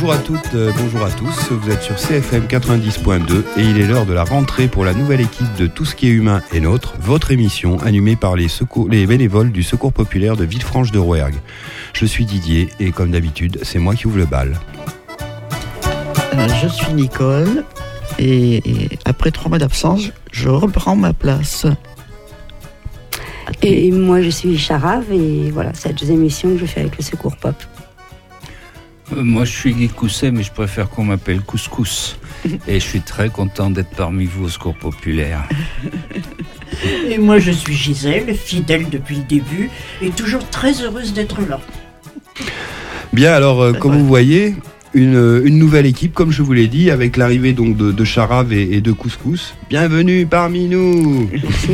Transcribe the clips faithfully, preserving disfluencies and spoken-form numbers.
Bonjour à toutes, euh, bonjour à tous, vous êtes sur C F M quatre-vingt-dix point deux et il est l'heure de la rentrée pour la nouvelle équipe de Tout ce qui est humain est nôtre, votre émission animée par les, secours, les bénévoles du Secours populaire de Villefranche-de-Rouergue. Je suis Didier et comme d'habitude, c'est moi qui ouvre le bal. Euh, je suis Nicole et, et après trois mois d'absence, je reprends ma place. Et moi je suis Charave et voilà, c'est la deuxième émission que je fais avec le Secours Pop. Euh, moi je suis Guy Cousset, mais je préfère qu'on m'appelle Couscous. Et je suis très content d'être parmi vous au Secours populaire. Et moi je suis Gisèle, fidèle depuis le début et toujours très heureuse d'être là. Bien, alors euh, comme vous voyez, une, une nouvelle équipe, comme je vous l'ai dit, avec l'arrivée donc de, de Charave et, et de Couscous. Bienvenue parmi nous.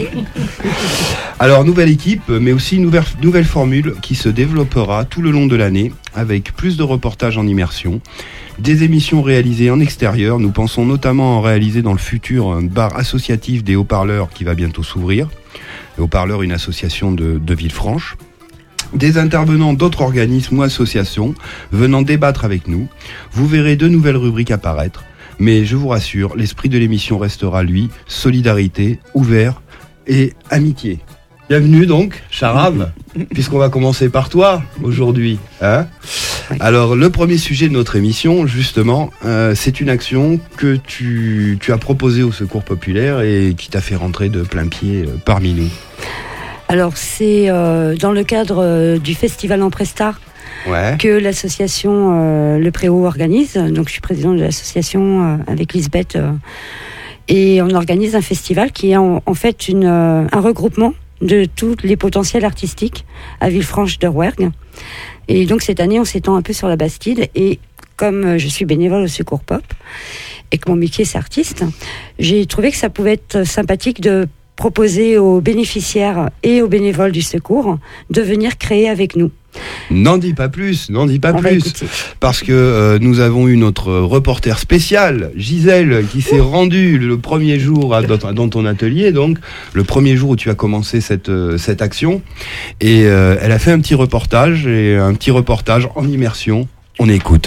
Alors, nouvelle équipe, mais aussi une nouvelle, nouvelle formule qui se développera tout le long de l'année, avec plus de reportages en immersion, des émissions réalisées en extérieur. Nous pensons notamment en réaliser dans le futur un bar associatif des haut-parleurs qui va bientôt s'ouvrir. Les haut-parleurs, une association de, de Villefranche. Des intervenants d'autres organismes ou associations venant débattre avec nous. Vous verrez de nouvelles rubriques apparaître. Mais je vous rassure, l'esprit de l'émission restera, lui, solidarité, ouvert et amitié. Bienvenue donc, Charave, puisqu'on va commencer par toi aujourd'hui. Hein Oui. Alors, le premier sujet de notre émission, justement, euh, c'est une action que tu, tu as proposée au Secours populaire et qui t'a fait rentrer de plein pied euh, parmi nous. Alors c'est euh, dans le cadre euh, du festival en Prestar Ouais. que l'association euh, Le Préau organise. Donc je suis présidente de l'association euh, avec Lisbeth euh, et on organise un festival qui est en, en fait une, euh, un regroupement de tous les potentiels artistiques à Villefranche-de-Rouergue. Et donc cette année on s'étend un peu sur la Bastide et comme euh, je suis bénévole au Secours Pop et que mon métier c'est artiste, j'ai trouvé que ça pouvait être sympathique de proposer aux bénéficiaires et aux bénévoles du secours de venir créer avec nous. N'en dis pas plus, n'en dis pas On va plus, écouter. parce que euh, nous avons eu notre reporter spécial, Gisèle, qui s'est rendue le premier jour à, dans, dans ton atelier, donc le premier jour où tu as commencé cette, euh, cette action, et euh, elle a fait un petit reportage, et un petit reportage en immersion. On écoute.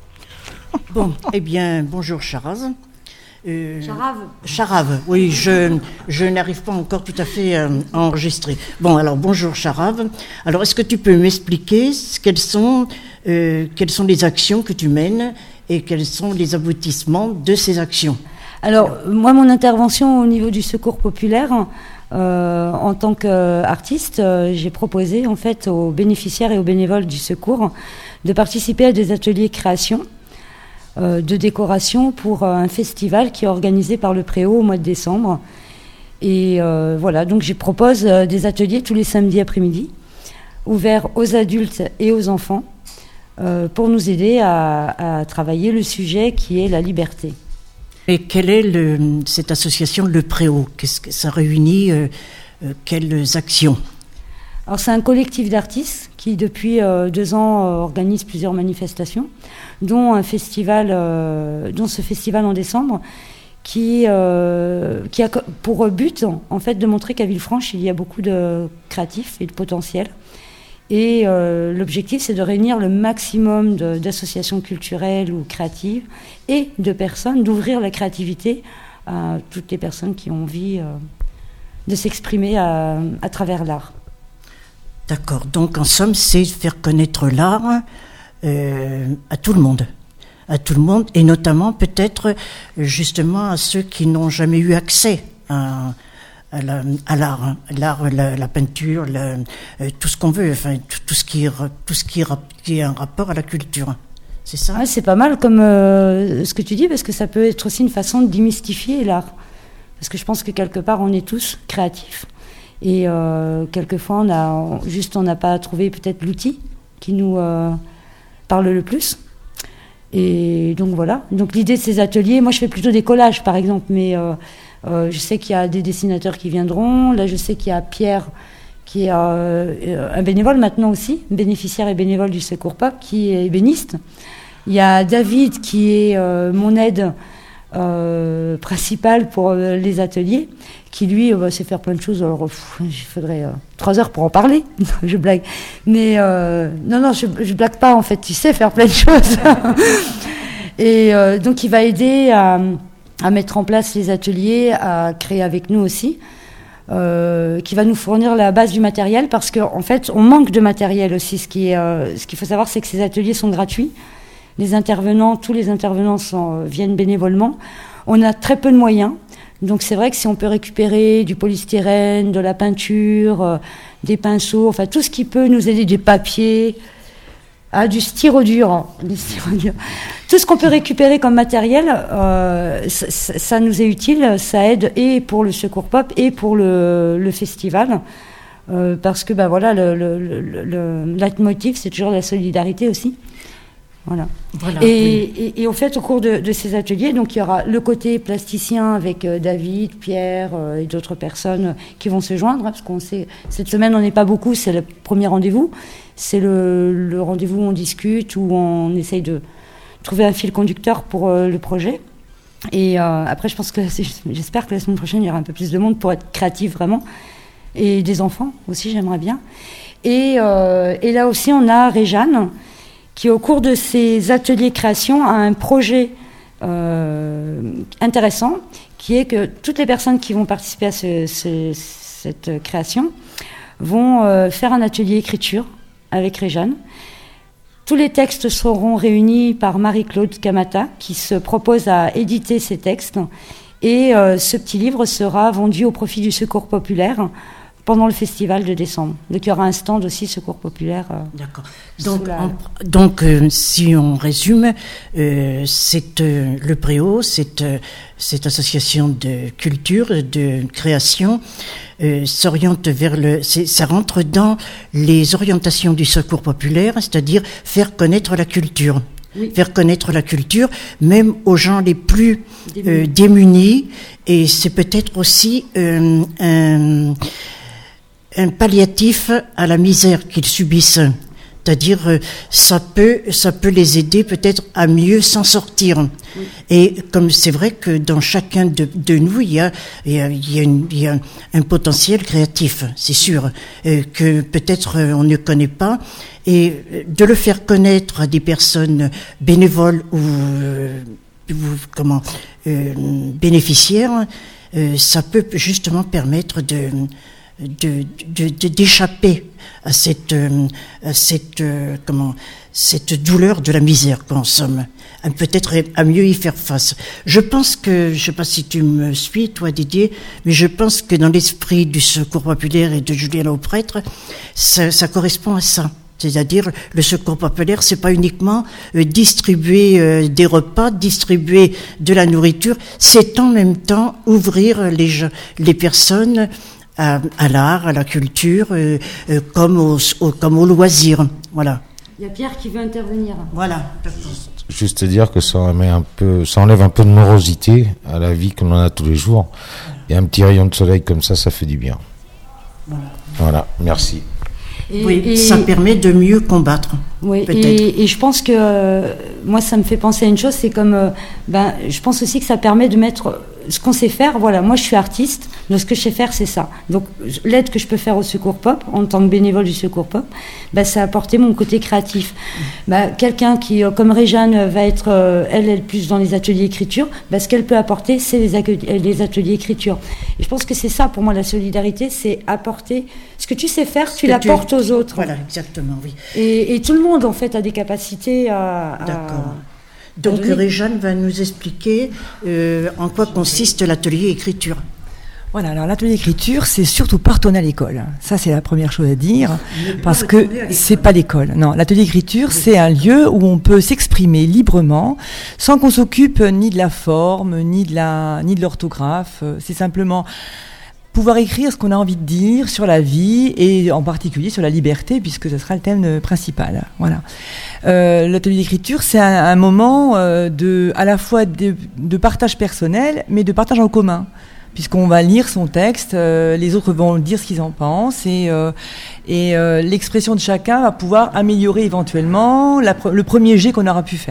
Bon, eh bien, bonjour Charaz. Euh, Charave. Charave, oui, je, je n'arrive pas encore tout à fait euh, à enregistrer. Bon, alors bonjour Charave. Alors, est-ce que tu peux m'expliquer ce- quelles sont, euh, quelles sont les actions que tu mènes et quels sont les aboutissements de ces actions ? Alors, moi, mon intervention au niveau du Secours populaire, euh, en tant qu'artiste, euh, j'ai proposé en fait aux bénéficiaires et aux bénévoles du Secours de participer à des ateliers création euh, de décoration pour euh, un festival qui est organisé par le Préau au mois de décembre. Et euh, voilà, donc je propose euh, des ateliers tous les samedis après-midi, ouverts aux adultes et aux enfants, euh, pour nous aider à, à travailler le sujet qui est la liberté. Et quelle est le, cette association Le Préau ? Qu'est-ce que ça réunit euh, euh, Quelles actions ? Alors c'est un collectif d'artistes qui depuis euh, deux ans euh, organise plusieurs manifestations, dont un festival, euh, dont ce festival en décembre, qui euh, qui a co- pour but en fait de montrer qu'à Villefranche il y a beaucoup de créatifs et de potentiel. Et euh, l'objectif c'est de réunir le maximum de, d'associations culturelles ou créatives et de personnes, d'ouvrir la créativité à toutes les personnes qui ont envie euh, de s'exprimer à, à travers l'art. D'accord, donc en somme, c'est faire connaître l'art euh, à tout le monde. À tout le monde, et notamment peut-être justement à ceux qui n'ont jamais eu accès à, à, la, à l'art, hein. L'art, la, la peinture, la, euh, tout ce qu'on veut, enfin tout, tout ce qui, tout ce qui, qui est un rapport à la culture. C'est ça ? Ouais, c'est pas mal comme euh, ce que tu dis, parce que ça peut être aussi une façon de démystifier l'art. Parce que je pense que quelque part, on est tous créatifs. Et euh, quelquefois, on a, on, juste on n'a pas trouvé peut-être l'outil qui nous euh, parle le plus. Et donc voilà. Donc l'idée de ces ateliers, moi je fais plutôt des collages par exemple, mais euh, euh, je sais qu'il y a des dessinateurs qui viendront. Là, je sais qu'il y a Pierre qui est euh, un bénévole maintenant aussi, bénéficiaire et bénévole du Secours Pop, qui est ébéniste. Il y a David qui est euh, mon aide euh, principal pour euh, les ateliers, qui lui euh, sait faire plein de choses. Alors, il faudrait euh, trois heures pour en parler. Je blague. Mais euh, non, non, je, je blague pas, en fait. Il sait faire plein de choses. Et euh, donc, il va aider à, à mettre en place les ateliers, à créer avec nous aussi. Euh, qui va nous fournir la base du matériel, parce qu'en en fait, on manque de matériel aussi. Ce qui est, euh, ce qu'il faut savoir, c'est que ces ateliers sont gratuits. Les intervenants, tous les intervenants sont, euh, viennent bénévolement. On a très peu de moyens. Donc c'est vrai que si on peut récupérer du polystyrène, de la peinture, euh, des pinceaux, enfin tout ce qui peut nous aider, des papiers, ah, du styrodure, hein, du styrodure. Tout ce qu'on peut récupérer comme matériel, euh, ça, ça nous est utile, ça aide et pour le Secours Pop et pour le, le festival, euh, parce que ben voilà, le, le, le, le leitmotiv, c'est toujours la solidarité aussi. Voilà. Voilà, et, oui. et, et en fait, au cours de, de ces ateliers, donc il y aura le côté plasticien avec euh, David, Pierre euh, et d'autres personnes qui vont se joindre, hein, parce qu'on sait, cette semaine on n'est pas beaucoup, c'est le premier rendez-vous, c'est le, le rendez-vous où on discute, où on essaye de trouver un fil conducteur pour euh, le projet. Et euh, après, je pense que j'espère que la semaine prochaine il y aura un peu plus de monde pour être créatif vraiment, et des enfants aussi, j'aimerais bien. Et, euh, et là aussi, on a Réjeanne, qui au cours de ces ateliers création a un projet euh, intéressant, qui est que toutes les personnes qui vont participer à ce, ce, cette création vont euh, faire un atelier écriture avec Réjeanne. Tous les textes seront réunis par Marie-Claude Camata, qui se propose à éditer ces textes, et euh, ce petit livre sera vendu au profit du Secours Populaire pendant le festival de décembre. Donc il y aura un stand aussi Secours Populaire. Euh, D'accord. Donc, la... en, donc euh, si on résume, euh, c'est euh, le Préau, c'est euh, cette association de culture, de création, euh, s'oriente vers le. C'est, ça rentre dans les orientations du Secours Populaire, c'est-à-dire faire connaître la culture. Oui. Faire connaître la culture, même aux gens les plus euh, démunis, et c'est peut-être aussi euh, un. un palliatif à la misère qu'ils subissent. C'est-à-dire, ça peut, ça peut les aider peut-être à mieux s'en sortir. Oui. Et comme c'est vrai que dans chacun de, de nous, il y a, il y a, il y a, une, il y a un, un potentiel créatif, c'est sûr, euh, que peut-être on ne connaît pas. Et de le faire connaître à des personnes bénévoles ou, euh, ou comment, euh, bénéficiaires, euh, ça peut justement permettre de De, de, de, d'échapper à cette, à cette, comment, cette douleur de la misère qu'en somme, à peut-être à mieux y faire face. Je pense que, je sais pas si tu me suis, toi Didier, mais je pense que dans l'esprit du Secours Populaire et de Julien Lauprêtre, ça, ça correspond à ça. C'est-à-dire, le Secours Populaire, c'est pas uniquement euh, distribuer euh, des repas, distribuer de la nourriture, c'est en même temps ouvrir les, les personnes À, à l'art, à la culture, euh, euh, comme au, au, comme au loisir. Voilà. Il y a Pierre qui veut intervenir. Voilà. Juste dire que ça met un peu, ça enlève un peu de morosité à la vie qu'on en a tous les jours. Et un petit rayon de soleil comme ça, ça fait du bien. Voilà. Voilà. Merci. Et, oui, et ça permet de mieux combattre. Oui, et, et je pense que euh, moi, ça me fait penser à une chose, c'est comme, euh, ben, je pense aussi que ça permet de mettre ce qu'on sait faire. Voilà, moi, je suis artiste, donc ce que je sais faire, c'est ça. Donc, l'aide que je peux faire au Secours Pop, en tant que bénévole du Secours Pop, ben, ça a apporté mon côté créatif. Ben, quelqu'un qui, comme Réjeanne, va être, euh, elle, elle plus dans les ateliers écriture, ben, ce qu'elle peut apporter, c'est les, accueil- les ateliers écriture. Et je pense que c'est ça, pour moi, la solidarité, c'est apporter ce que tu sais faire, tu l'apportes tu... aux autres. Voilà, exactement, oui. Et, et tout le monde, en fait, a des capacités à... à D'accord. Donc, Réjeanne va nous expliquer euh, en quoi consiste l'atelier écriture. Voilà, alors l'atelier écriture, c'est surtout pas retourner à l'école. Ça, c'est la première chose à dire, parce que c'est pas l'école. Non, l'atelier écriture, c'est un lieu où on peut s'exprimer librement, sans qu'on s'occupe ni de la forme, ni de la, ni de l'orthographe. C'est simplement pouvoir écrire ce qu'on a envie de dire sur la vie et en particulier sur la liberté, puisque ce sera le thème principal. Voilà. Euh, l'atelier d'écriture, c'est un, un moment euh, de, à la fois de, de partage personnel, mais de partage en commun, puisqu'on va lire son texte, euh, les autres vont dire ce qu'ils en pensent, et, euh, et euh, l'expression de chacun va pouvoir améliorer éventuellement la, le premier jet qu'on aura pu faire.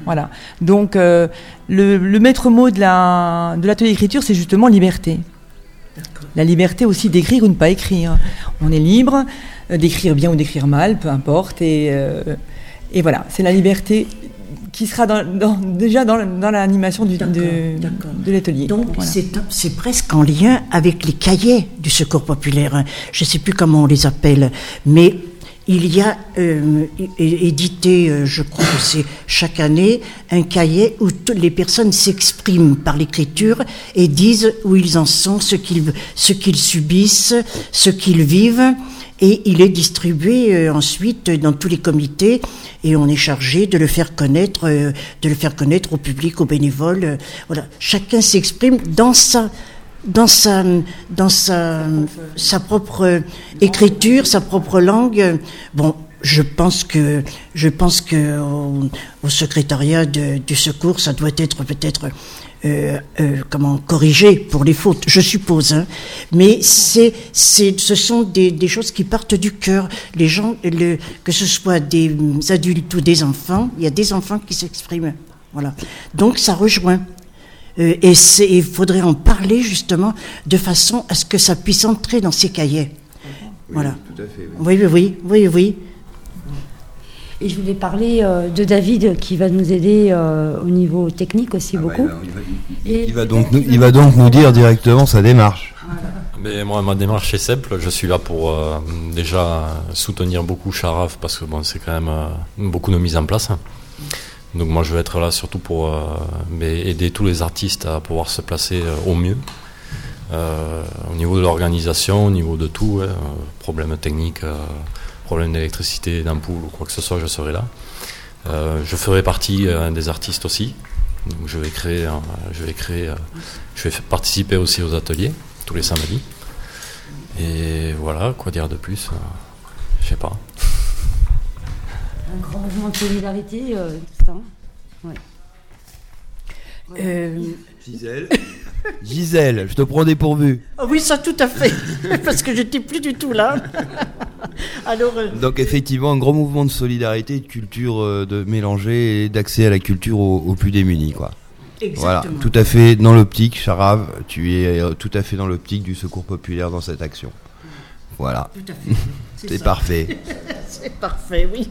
Voilà. Donc, euh, le, le maître mot de, la, de l'atelier d'écriture, c'est justement liberté. D'accord. La liberté aussi d'écrire ou ne pas écrire. On est libre euh, d'écrire bien ou d'écrire mal, peu importe. Et, euh, et voilà, c'est la liberté qui sera dans, dans, déjà dans, dans l'animation du, d'accord, de, d'accord. de l'atelier. Donc, voilà. c'est, c'est presque en lien avec les cahiers du Secours populaire. Je ne sais plus comment on les appelle, mais il y a euh, édité, euh, je crois que c'est chaque année, un cahier où toutes les personnes s'expriment par l'écriture et disent où ils en sont, ce qu'ils, ce qu'ils subissent, ce qu'ils vivent. Et il est distribué euh, ensuite dans tous les comités et on est chargé de le faire connaître, euh, de le faire connaître au public, aux bénévoles. Euh, voilà, chacun s'exprime dans sa dans sa dans sa sa propre écriture, sa propre langue. Bon, je pense que je pense que au, au secrétariat de, du secours, ça doit être peut-être euh, euh, comment corrigé pour les fautes, je suppose. Hein. Mais c'est c'est ce sont des des choses qui partent du cœur. Les gens, le, que ce soit des adultes ou des enfants, il y a des enfants qui s'expriment. Voilà. Donc ça rejoint. Euh, et il faudrait en parler justement de façon à ce que ça puisse entrer dans ces cahiers. Oui, voilà. Tout à fait. Oui, oui, oui, oui, oui. Et je voulais parler euh, de David qui va nous aider euh, au niveau technique aussi ah beaucoup. Bah, il, va, il, il, il, va donc nous, il va donc nous dire directement sa démarche. Voilà. Mais moi, ma démarche est simple. Je suis là pour euh, déjà soutenir beaucoup Charav parce que bon, c'est quand même euh, beaucoup de mise en place. Donc moi je vais être là surtout pour euh, aider tous les artistes à pouvoir se placer euh, au mieux. Euh, au niveau de l'organisation, au niveau de tout, ouais, euh, problème technique, euh, problème d'électricité, d'ampoule ou quoi que ce soit, je serai là. Euh, je ferai partie euh, des artistes aussi. Donc je vais créer, euh, je vais créer, euh, je vais participer aussi aux ateliers tous les samedis. Et voilà, quoi dire de plus, euh, je sais pas. Un grand mouvement de solidarité, euh, tout ça. Ouais. Ouais. Euh... Gisèle, Gisèle, je te prends dépourvu. Oh oui, ça tout à fait, parce que je n'étais plus du tout là. Alors, euh... Donc effectivement, un grand mouvement de solidarité, de culture, euh, de mélanger et d'accès à la culture aux, aux plus démunis, quoi. Exactement. Voilà, tout à fait dans l'optique, Charav, tu es euh, tout à fait dans l'optique du secours populaire dans cette action. Voilà. Tout à fait. C'est, c'est parfait. C'est parfait, oui.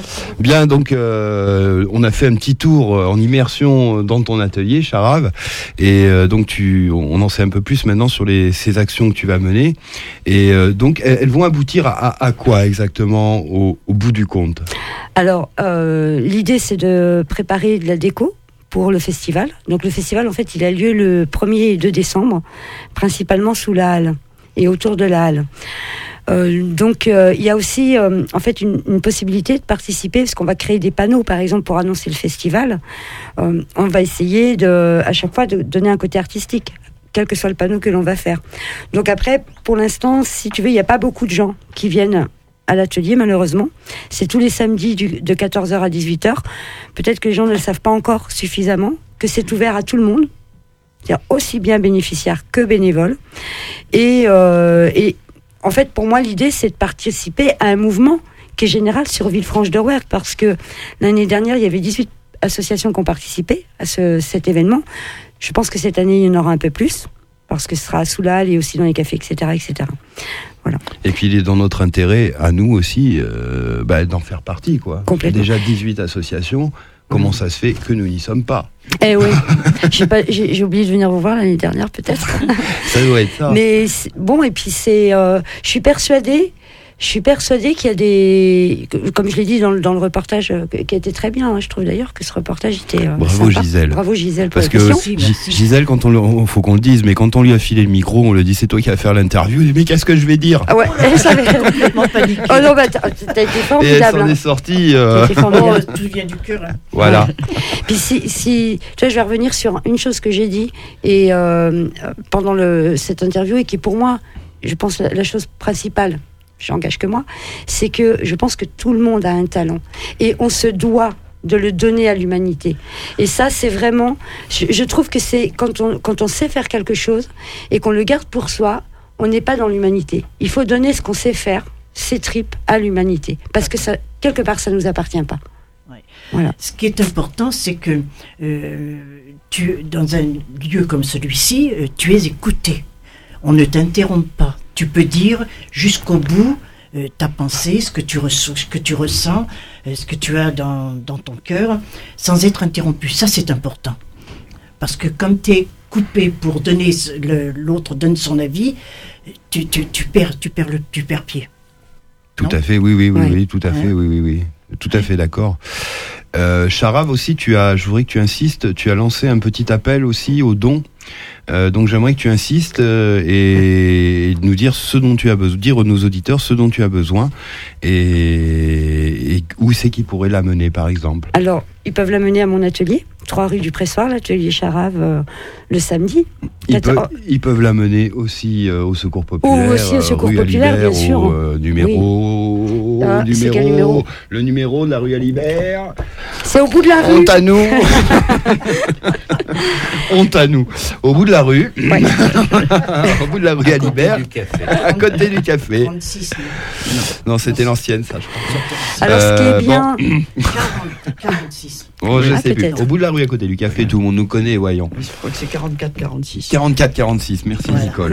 Bien, donc euh, on a fait un petit tour en immersion dans ton atelier, Charav, et euh, donc tu, on en sait un peu plus maintenant sur les, ces actions que tu vas mener. Et euh, donc elles, elles vont aboutir à, à quoi exactement au, au bout du compte ? Alors euh, l'idée c'est de préparer de la déco pour le festival. Donc le festival en fait il a lieu le premier et deux décembre, principalement sous la halle et autour de la halle. Euh, donc euh, il y a aussi euh, en fait une, une possibilité de participer parce qu'on va créer des panneaux par exemple pour annoncer le festival. Euh, on va essayer de à chaque fois de donner un côté artistique quel que soit le panneau que l'on va faire. Donc après pour l'instant si tu veux il n'y a pas beaucoup de gens qui viennent à l'atelier malheureusement. C'est tous les samedis du, de quatorze heures à dix-huit heures. Peut-être que les gens ne le savent pas encore suffisamment que c'est ouvert à tout le monde. C'est-à-dire aussi bien bénéficiaires que bénévoles. Et, euh, et en fait, pour moi, l'idée, c'est de participer à un mouvement qui est général sur Villefranche-de-Rouergue, parce que l'année dernière, il y avait dix-huit associations qui ont participé à ce, cet événement. Je pense que cette année, il y en aura un peu plus, parce que ce sera sous la halle et aussi dans les cafés, et cetera, et cetera. Voilà. Et puis, il est dans notre intérêt, à nous aussi, euh, bah, d'en faire partie, quoi. Complètement. Il y a déjà dix-huit associations. Comment ça se fait que nous n'y sommes pas ? Eh oui, j'ai, pas, j'ai, j'ai oublié de venir vous voir l'année dernière peut-être. Ça doit être ça. Mais bon, et puis c'est, euh, je suis persuadée, je suis persuadée qu'il y a des, comme je l'ai dit dans le, dans le reportage, euh, qui a été très bien, hein, je trouve d'ailleurs que ce reportage était euh, Bravo sympa. Gisèle. Bravo Gisèle. Parce que G- Gisèle, quand on le, faut qu'on le dise, mais quand on lui a filé le micro, on lui dit c'est toi qui vas faire l'interview. Mais qu'est-ce que je vais dire ? Ah ouais, elle savait complètement paniqué. Oh non, bah t'as, t'as été formidable. Et elle s'en hein. est sortie. Euh... Oh, tout vient du cœur. Hein. Voilà. Ouais. Puis si, si, tu vois, je vais revenir sur une chose que j'ai dit et euh, pendant le, cette interview et qui est pour moi, je pense la, la chose principale. J'engage que moi, c'est que je pense que tout le monde a un talent et on se doit de le donner à l'humanité. Et ça, c'est vraiment, je, je trouve que c'est quand on, quand on sait faire quelque chose et qu'on le garde pour soi, on n'est pas dans l'humanité. Il faut donner ce qu'on sait faire, ses tripes, à l'humanité. Parce que ça, quelque part, ça ne nous appartient pas. Ouais. Voilà. Ce qui est important, c'est que euh, tu, dans un lieu comme celui-ci, euh, tu es écouté. On ne t'interrompt pas. Tu peux dire jusqu'au bout euh, ta pensée, ce que tu, reço- ce que tu ressens, euh, ce que tu as dans, dans ton cœur, sans être interrompu. Ça, c'est important. Parce que comme tu es coupé pour donner, le, l'autre donne son avis, tu, tu, tu, perds, tu, perds le, tu perds pied. Tout Non à fait, oui, oui, oui, Oui. oui, tout à Ouais. fait, oui, oui, oui. Tout à fait d'accord. Euh, Charav aussi, tu as, je voudrais que tu insistes, tu as lancé un petit appel aussi aux dons. Euh, donc j'aimerais que tu insistes euh, et, et nous dire ce dont tu as besoin, dire à nos auditeurs ce dont tu as besoin et, et où c'est qu'ils pourraient l'amener par exemple. Alors, ils peuvent l'amener à mon atelier, trois rue du Pressoir, l'atelier Charav, euh, le samedi. Ils, Attends, peuvent, ils peuvent l'amener aussi euh, au Secours Populaire, Ou aussi au Secours rue Populaire, Alibert, bien sûr. au euh, numéro, Ah, c'est numéro, quel numéro le numéro de la rue Alibert. C'est au bout de la rue. Honte à nous. Honte à nous. Au bout de la rue. Ouais. Au bout de la rue Alibert. Du café. À côté du café. trente-six, Non, c'était l'ancienne, ça, je crois. Alors, ce qui Euh, est bien, quarante, quarante-six. Oh, je Ah, sais plus. peut-être. Au bout de la rue, à côté du café, tout le monde nous connaît, voyons. Je crois que c'est quarante-quatre quarante-six. quarante-quatre quarante-six, merci Voilà. Nicole.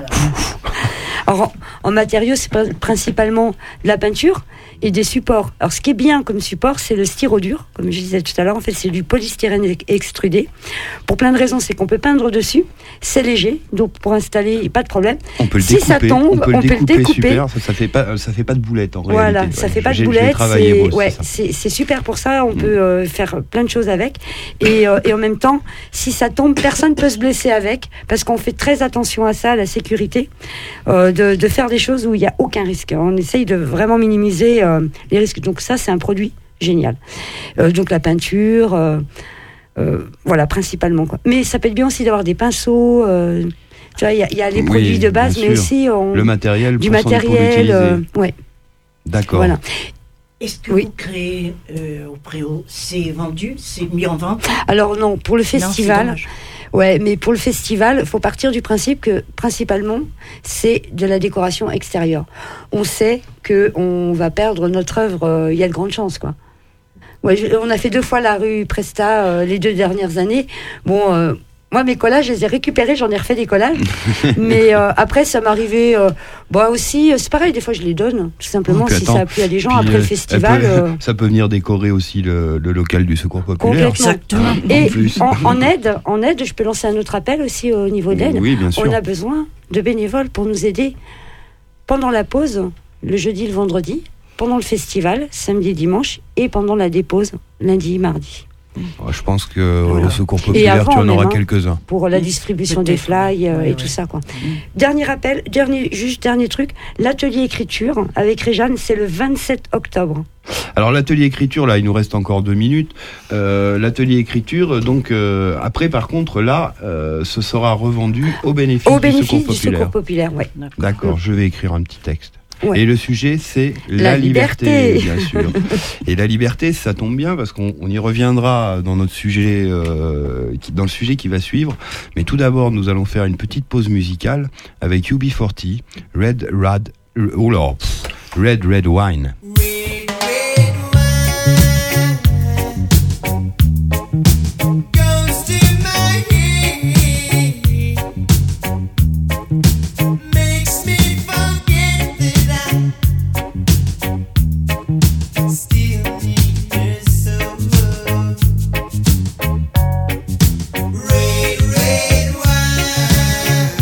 alors, en, en matériaux, c'est pas- principalement de la peinture et des supports. Alors, ce qui est bien comme support, c'est le styrodure, comme je disais tout à l'heure. En fait, c'est du polystyrène ex- extrudé. Pour plein de raisons, c'est qu'on peut peindre dessus. C'est léger, donc pour installer, pas de problème. On peut le Si découper. ça tombe, on peut le on peut le découper, découper. super. Ça, ça fait pas, ça fait pas de boulettes en Voilà, réalité. ça Ouais, fait pas de j'ai- j'ai boulettes, travaillé, c'est moi aussi, ouais, ça. c'est c'est super pour ça, on Mm. peut euh, faire plein de choses avec et, euh, et en même temps, si ça tombe, personne peut se blesser avec parce qu'on fait très attention à ça, à la sécurité, euh, de, de faire des choses où il n'y a aucun risque. On essaye de vraiment minimiser euh, les risques. Donc ça, c'est un produit génial. Euh, donc la peinture, euh, euh, voilà, principalement, quoi. Mais ça peut être bien aussi d'avoir des pinceaux. Euh, tu vois, il y, a- il y a les Oui, produits de base, bien mais sûr. aussi on- Le matériel du pour s'en- pour matériel. l'utiliser. euh, ouais, D'accord. voilà. Est-ce que Oui. vous créez euh, au Préau, c'est vendu, c'est mis en vente? Alors non, pour le Non, c'est festival. dommage. Ouais, mais pour le festival, il faut partir du principe que, principalement, c'est de la décoration extérieure. On sait que on va perdre notre œuvre, euh, il y a de grandes chances, quoi. Ouais, je- on a fait deux fois la rue Presta euh, les deux dernières années. Bon, euh, moi, mes collages, je les ai récupérés, j'en ai refait des collages. mais euh, après, ça m'arrivait... Euh, bah aussi, euh, c'est pareil, des fois, je les donne, tout simplement, Puis si attends, ça a plu à des gens. Puis, Après euh, le festival... elle peut- euh, ça peut venir décorer aussi le, le local du Secours Populaire. Complètement. Exactement. Et En plus. en, en aide, en aide, je peux lancer un autre appel aussi au niveau d'aide. Oui, bien sûr. On a besoin de bénévoles pour nous aider pendant la pause, le jeudi, le vendredi, pendant le festival, samedi et dimanche, et pendant la dépose, lundi, mardi, Oh, je pense que Voilà. au Secours Populaire, avant, tu en même, auras hein. quelques-uns. pour la distribution des Peut-être. fly euh, Ouais, et ouais. tout ça, quoi. Dernier appel, dernier, juste dernier truc, l'atelier écriture avec Réjeanne, c'est le vingt-sept octobre. Alors l'atelier écriture, là, il nous reste encore deux minutes. Euh, l'atelier écriture, donc euh, après, par contre, là, euh, ce sera revendu au bénéfice, Au du bénéfice Secours du Populaire. Secours populaire, ouais. D'accord, je vais écrire un petit texte. Ouais. Et le sujet, c'est La la, liberté, liberté. bien sûr. Et la liberté, ça tombe bien parce qu'on on y reviendra dans notre sujet, euh, qui, dans le sujet qui va suivre. Mais tout d'abord, nous allons faire une petite pause musicale avec U B quarante, Red Rad, oh là, pff, Red Red Wine.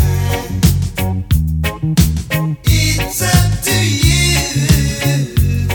It's up to you.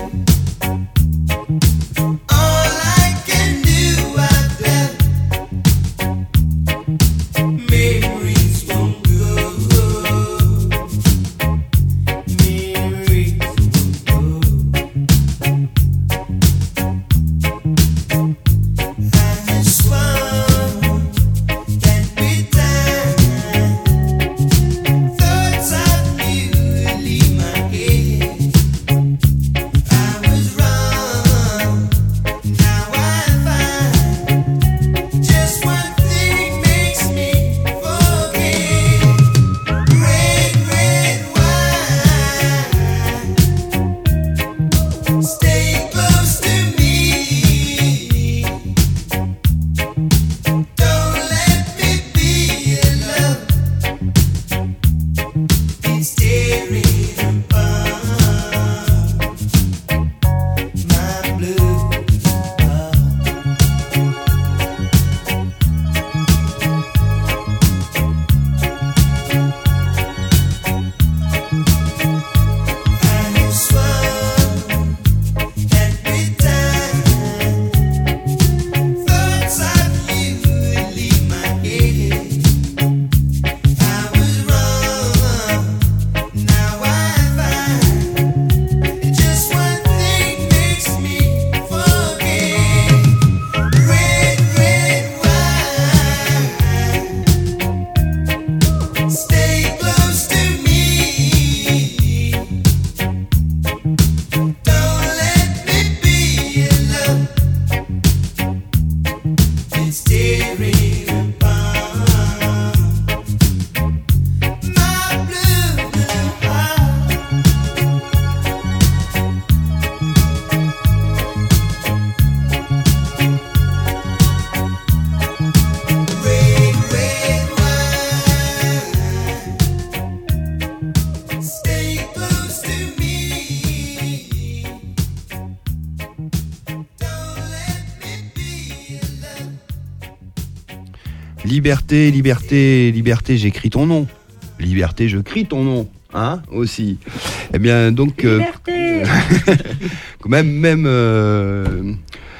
Liberté, liberté, liberté, j'écris ton nom. Liberté, je crie ton nom. Hein, aussi. Eh bien, donc... Euh, liberté. même, même... Euh,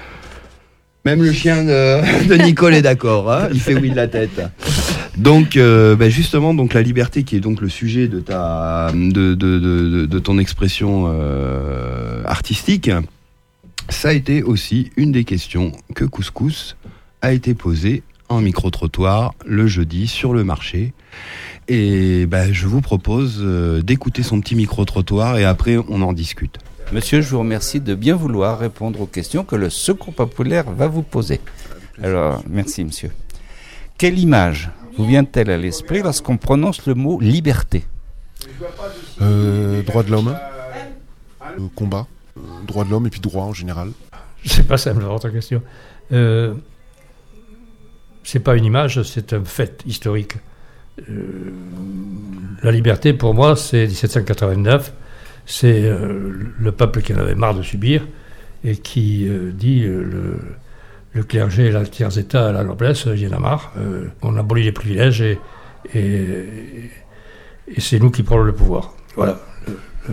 Même le chien de, de Nicole est d'accord, hein, il fait oui de la tête. Donc, euh, bah justement, donc la liberté qui est donc le sujet de ta, de, de, de, de ton expression euh, artistique, ça a été aussi une des questions que Couscous a été posée en micro-trottoir le jeudi sur le marché. Et bah, je vous propose euh, d'écouter son petit micro-trottoir et après on en discute. Monsieur, je vous remercie de bien vouloir répondre aux questions que le Secours populaire va vous poser. Alors, merci monsieur. Quelle image vous vient-elle à l'esprit lorsqu'on prononce le mot liberté ? euh, Droit de l'homme, euh, combat, euh, droit de l'homme et puis droit en général. C'est pas simple votre question. Euh, c'est pas une image, c'est un fait historique. Euh, la liberté pour moi c'est dix-sept cent quatre-vingt-neuf. C'est euh, le peuple qui en avait marre de subir et qui euh, dit euh, le, le clergé et l'altiers-état à la noblesse, il y en a marre. Euh, on abolit les privilèges et, et, et c'est nous qui prenons le pouvoir. Voilà le, le,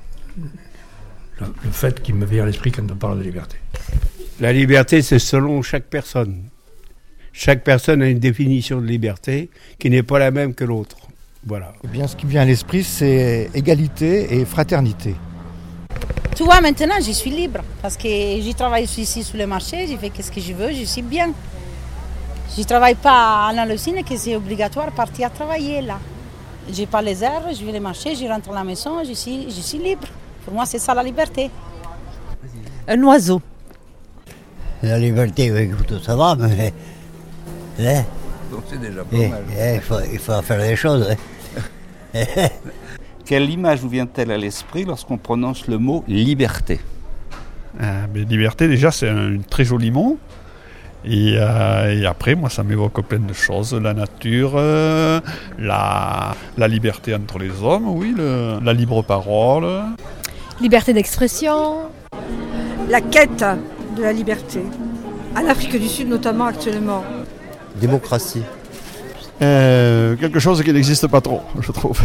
le, le fait qui me vient à l'esprit quand on parle de liberté. La liberté, c'est selon chaque personne. Chaque personne a une définition de liberté qui n'est pas la même que l'autre. Voilà. Eh bien, ce qui me vient à l'esprit, c'est égalité et fraternité. Tu vois, maintenant, je suis libre parce que je travaille ici sur le marché, je fais ce que je veux, je suis bien. Je ne travaille pas à l'usine, que c'est obligatoire de partir à travailler là. Je n'ai pas les heures, je vais les marchés, je rentre à la maison, je suis, je suis libre. Pour moi, c'est ça la liberté. Un oiseau. La liberté, oui, ça va, mais... Hein? Donc c'est déjà pas et, mal. Et, il, faut, il faut faire des choses. Hein? Quelle image vous vient-elle à l'esprit lorsqu'on prononce le mot liberté ? euh, mais Liberté, déjà, c'est un très joli mot. Et, euh, et après, moi, ça m'évoque plein de choses. La nature, euh, la, la liberté entre les hommes, oui, le, la libre parole. Liberté d'expression. La quête de la liberté. En Afrique du Sud, notamment, actuellement. Démocratie. Euh, quelque chose qui n'existe pas trop, je trouve.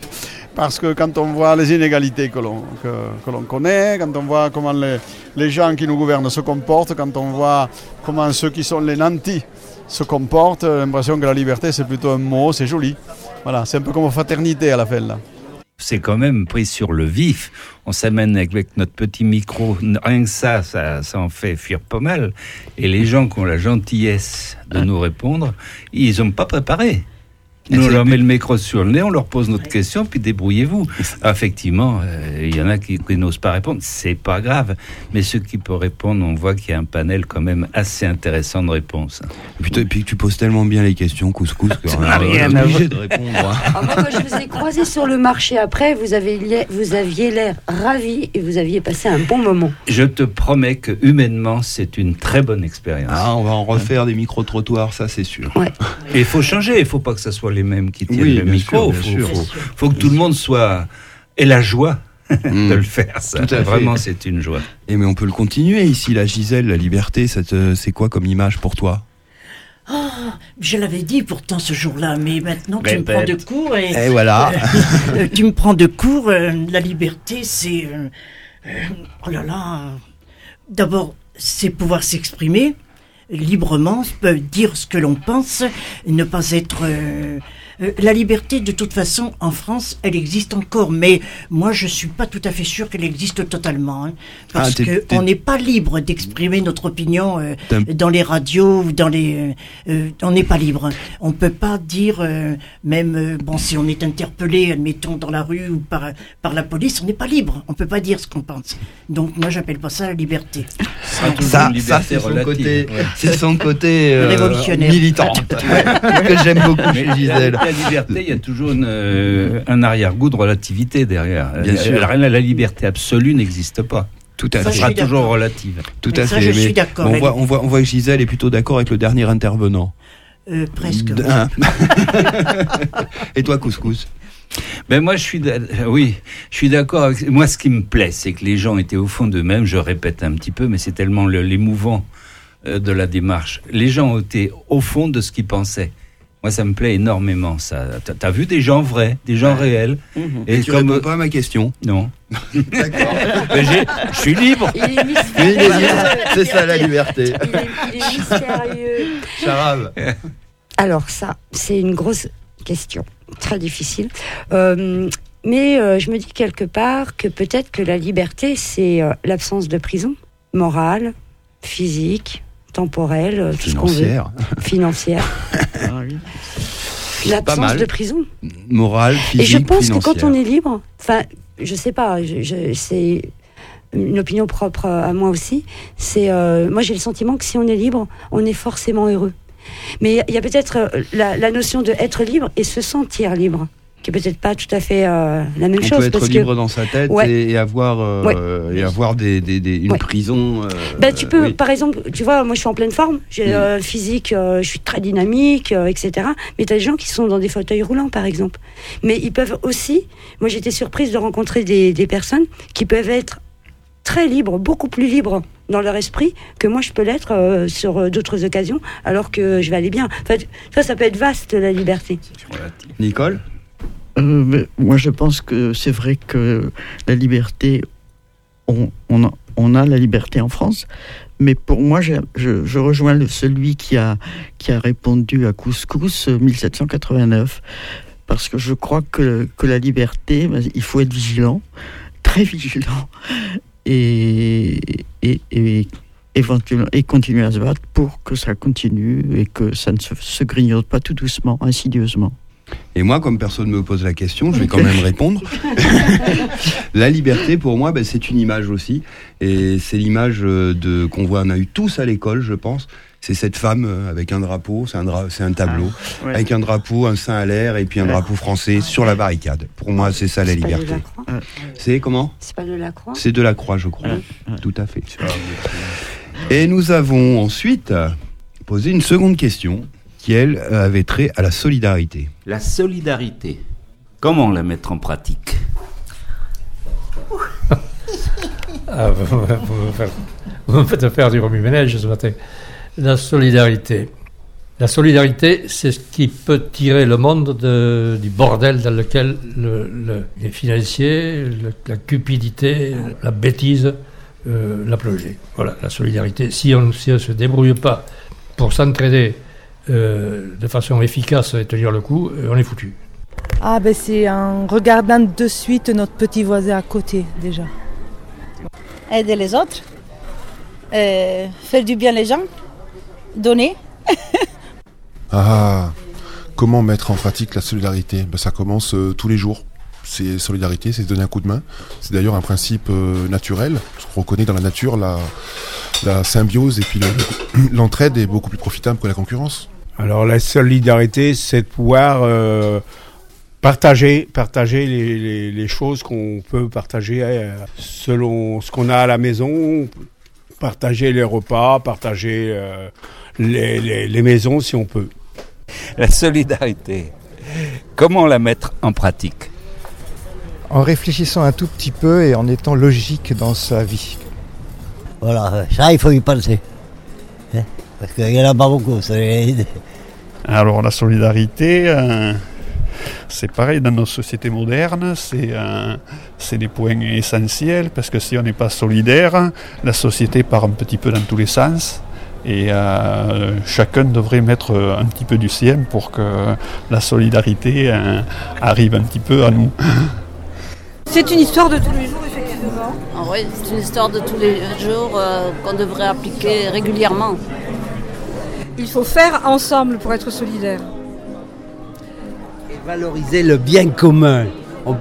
Parce que quand on voit les inégalités que l'on, que, que l'on connaît, quand on voit comment les, les gens qui nous gouvernent se comportent, quand on voit comment ceux qui sont les nantis se comportent, l'impression que la liberté c'est plutôt un mot, c'est joli. Voilà, c'est un peu comme fraternité à la fin là. C'est quand même pris sur le vif. On s'amène avec notre petit micro, rien que ça, ça, ça en fait fuir pas mal. Et les gens qui ont la gentillesse de nous répondre, ils n'ont pas préparé. Nous, on leur met le micro sur le nez, on leur pose notre question, puis débrouillez-vous. Alors, effectivement, il euh, y en a qui, qui n'osent pas répondre, c'est pas grave. Mais ceux qui peuvent répondre, on voit qu'il y a un panel quand même assez intéressant de réponses. Et puis, et puis tu poses tellement bien les questions, Couscous, qu'on n'a rien obligé de répondre. Hein. Alors, moi, quand je vous ai croisé sur le marché après, vous, avez, vous aviez l'air ravi et vous aviez passé un bon moment. Je te promets que humainement, c'est une très bonne expérience. Ah, on va en refaire des micro-trottoirs, ça c'est sûr. Ouais. Et il faut changer, il ne faut pas que ça soit les mêmes qui tiennent oui, le micro. Il faut, faut, faut que tout le monde soit... ait la joie mmh. de le faire. Ça. Tout à Vraiment, fait. C'est une joie. Et mais on peut le continuer ici, la Gisèle, la liberté, ça te, c'est quoi comme image pour toi ? Oh, je l'avais dit pourtant ce jour-là, mais maintenant tu Répète. me prends de court et, et voilà. euh, tu me prends de court. Euh, la liberté, c'est euh, euh, oh là là. D'abord, c'est pouvoir s'exprimer librement, dire ce que l'on pense, ne pas être... Euh, euh, la liberté, de toute façon, en France, elle existe encore, mais moi, je suis pas tout à fait sûr qu'elle existe totalement, hein, parce ah, que on n'est pas libre d'exprimer notre opinion euh, dans les radios ou dans les... Euh, on n'est pas libre. On peut pas dire, euh, même, euh, bon, si on est interpellé, admettons, dans la rue ou par, par la police, on n'est pas libre. On peut pas dire ce qu'on pense. Donc, moi, j'appelle pas ça la liberté. Ça, ça, ça c'est, son côté, ouais. c'est son côté euh, révolutionnaire, militant, que j'aime beaucoup chez Gisèle. La liberté, il y a toujours une, euh, un arrière-goût de relativité derrière. Bien sûr. La, la, la liberté absolue n'existe pas. Tout à fait. Elle sera toujours relative. Tout à ça, fait. Je suis d'accord. On voit, on, voit, on voit que Gisèle est plutôt d'accord avec le dernier intervenant. Euh, presque. De, hein. Et toi, Couscous ? Ben moi je suis oui je suis d'accord avec... moi ce qui me plaît c'est que les gens étaient au fond d'eux-mêmes, je répète un petit peu mais c'est tellement le, l'émouvant euh, de la démarche, les gens étaient au fond de ce qu'ils pensaient Moi, ça me plaît énormément, ça. T'as, t'as vu des gens vrais, des gens ouais. réels. Mmh. Et, et tu comme... réponds pas à ma question. Non. D'accord. Je suis libre. Il est mystérieux. Il est libre. C'est ça la liberté. Il est, il est mystérieux. Charave. Alors ça, c'est une grosse question, très difficile. Euh, mais euh, je me dis quelque part que peut-être que la liberté, c'est euh, l'absence de prison, morale, physique, temporelle, euh, tout ce qu'on veut. Financière. L'absence de prison. Morale, physique, et je pense financière. que quand on est libre, enfin, je sais pas, je, je, c'est une opinion propre à moi aussi. C'est, euh, moi, j'ai le sentiment que si on est libre, on est forcément heureux. Mais il y a peut-être la, la notion de être libre et se sentir libre, qui est peut-être pas tout à fait euh, la même on chose. On peut être parce libre que... dans sa tête ouais. et, et avoir, euh, ouais. et avoir des, des, des, une ouais. prison. Euh, bah, tu peux, oui. par exemple, tu vois, moi je suis en pleine forme, j'ai mmh. euh, physique, euh, je suis très dynamique, euh, et cetera. Mais tu as des gens qui sont dans des fauteuils roulants, par exemple. Mais ils peuvent aussi, moi j'étais surprise de rencontrer des, des personnes qui peuvent être très libres, beaucoup plus libres dans leur esprit que moi je peux l'être euh, sur euh, d'autres occasions, alors que je vais aller bien. Enfin, ça, ça peut être vaste, la liberté. Nicole ? euh, Moi je pense que c'est vrai que la liberté, on, on, a, on a la liberté en France, mais pour moi je, je, je rejoins le, celui qui a, qui a répondu à Couscous mille sept cent quatre-vingt-neuf, parce que je crois que, que la liberté, il faut être vigilant, très vigilant, et, et, et, éventuellement, et continuer à se battre pour que ça continue et que ça ne se, se grignote pas tout doucement, insidieusement. Et moi, comme personne ne me pose la question, je vais quand même répondre. La liberté, pour moi, ben, c'est une image aussi. Et c'est l'image de, qu'on voit, on a eu tous à l'école, je pense. C'est cette femme avec un drapeau, c'est un, dra- c'est un tableau, ah, ouais. avec un drapeau, un sein à l'air et puis un drapeau français sur la barricade. Pour moi, c'est ça la c'est liberté. Pas de la croix. C'est comment ? C'est pas de la croix ? C'est de la croix, je crois. Ouais. Tout à fait. Et nous avons ensuite posé une seconde question qui, elle, avait trait à la solidarité. La solidarité, comment la mettre en pratique ? ah, vous, vous, vous, faites, vous me faites faire du remue-ménage ce matin. La solidarité. La solidarité, c'est ce qui peut tirer le monde de, du bordel dans lequel le, le, les financiers, le, la cupidité, la bêtise euh, l'a plongé. Voilà, la solidarité. Si on si ne se débrouille pas pour s'entraider euh, de façon efficace et tenir le coup, on est foutu. Ah ben c'est en regardant de suite notre petit voisin à côté, déjà. Aider les autres, euh, faire du bien les gens, donner. Ah, comment mettre en pratique la solidarité ? Ben, ça commence euh, tous les jours. C'est solidarité, c'est donner un coup de main. C'est d'ailleurs un principe euh, naturel. On reconnaît dans la nature la, la symbiose et puis le, l'entraide est beaucoup plus profitable que la concurrence. Alors la solidarité, c'est de pouvoir euh, partager, partager les, les, les choses qu'on peut partager euh, selon ce qu'on a à la maison, partager les repas, partager euh, les, les, les maisons si on peut. La solidarité, comment la mettre en pratique ? En réfléchissant un tout petit peu et en étant logique dans sa vie. Voilà, ça il faut y penser. Hein, parce qu'il n'y en a pas beaucoup. Ça. Alors la solidarité, euh, c'est pareil dans nos sociétés modernes, c'est, euh, c'est des points essentiels, parce que si on n'est pas solidaire, la société part un petit peu dans tous les sens. Et euh, chacun devrait mettre un petit peu du sien pour que la solidarité euh, arrive un petit peu à nous. C'est une histoire de tous les jours, effectivement. Ah oui, c'est une histoire de tous les jours euh, qu'on devrait appliquer régulièrement. Il faut faire ensemble pour être solidaire. Et valoriser le bien commun. On...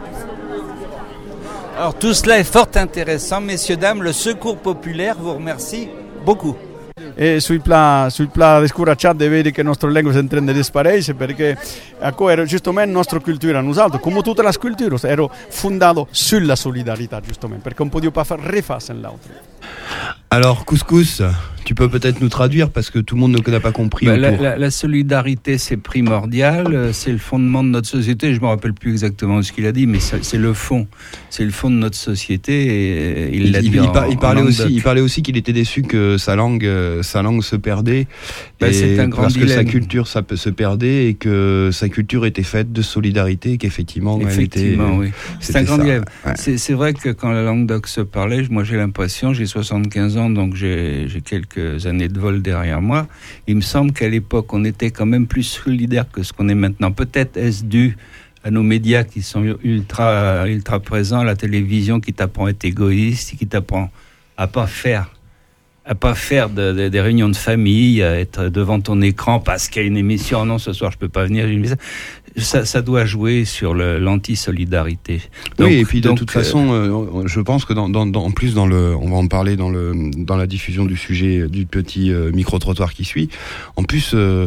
Alors tout cela est fort intéressant, messieurs, dames. Le Secours populaire vous remercie beaucoup. E sul plan, sul plan di scoraggiare vedi che il nostro lingua si intende disparare perché ecco, era giustamente la nostra cultura, nous autres, come tutte le culture, era fondato sulla solidarietà, giustamente, perché on ne peut pas faire rien sans l'autre. Alors, Couscous, Tu peux peut-être nous traduire parce que tout le monde n'a pas compris. Bah, la, la, la solidarité, c'est primordial, c'est le fondement de notre société. Je me rappelle plus exactement ce qu'il a dit, mais c'est, c'est le fond, c'est le fond de notre société. Et il, il l'a dit. Il, en, il, il parlait en aussi, il parlait aussi qu'il était déçu que sa langue, sa langue se perdait. Bah, et c'est un grand parce dilemme. que sa culture, ça se perdait et que sa culture était faite de solidarité, et qu'effectivement, Effectivement, elle était. oui. C'est un grand dilemme. Ouais. C'est, c'est vrai que quand la langue d'oc se parlait, moi j'ai l'impression, j'ai soixante-quinze ans, donc j'ai, j'ai quelques années de vol derrière moi. Il me semble qu'à l'époque, on était quand même plus solidaire que ce qu'on est maintenant. Peut-être est-ce dû à nos médias qui sont ultra, ultra présents, la télévision qui t'apprend à être égoïste, qui t'apprend à pas faire, à pas faire de, de, des réunions de famille, à être devant ton écran parce qu'il y a une émission. Non, ce soir je peux pas venir. Ça, ça doit jouer sur le, l'anti-solidarité. Donc, oui, et puis de donc, toute façon, euh, je pense que dans, dans, dans, en plus dans le, on va en parler dans le, dans la diffusion du sujet du petit euh, micro-trottoir qui suit. En plus, euh,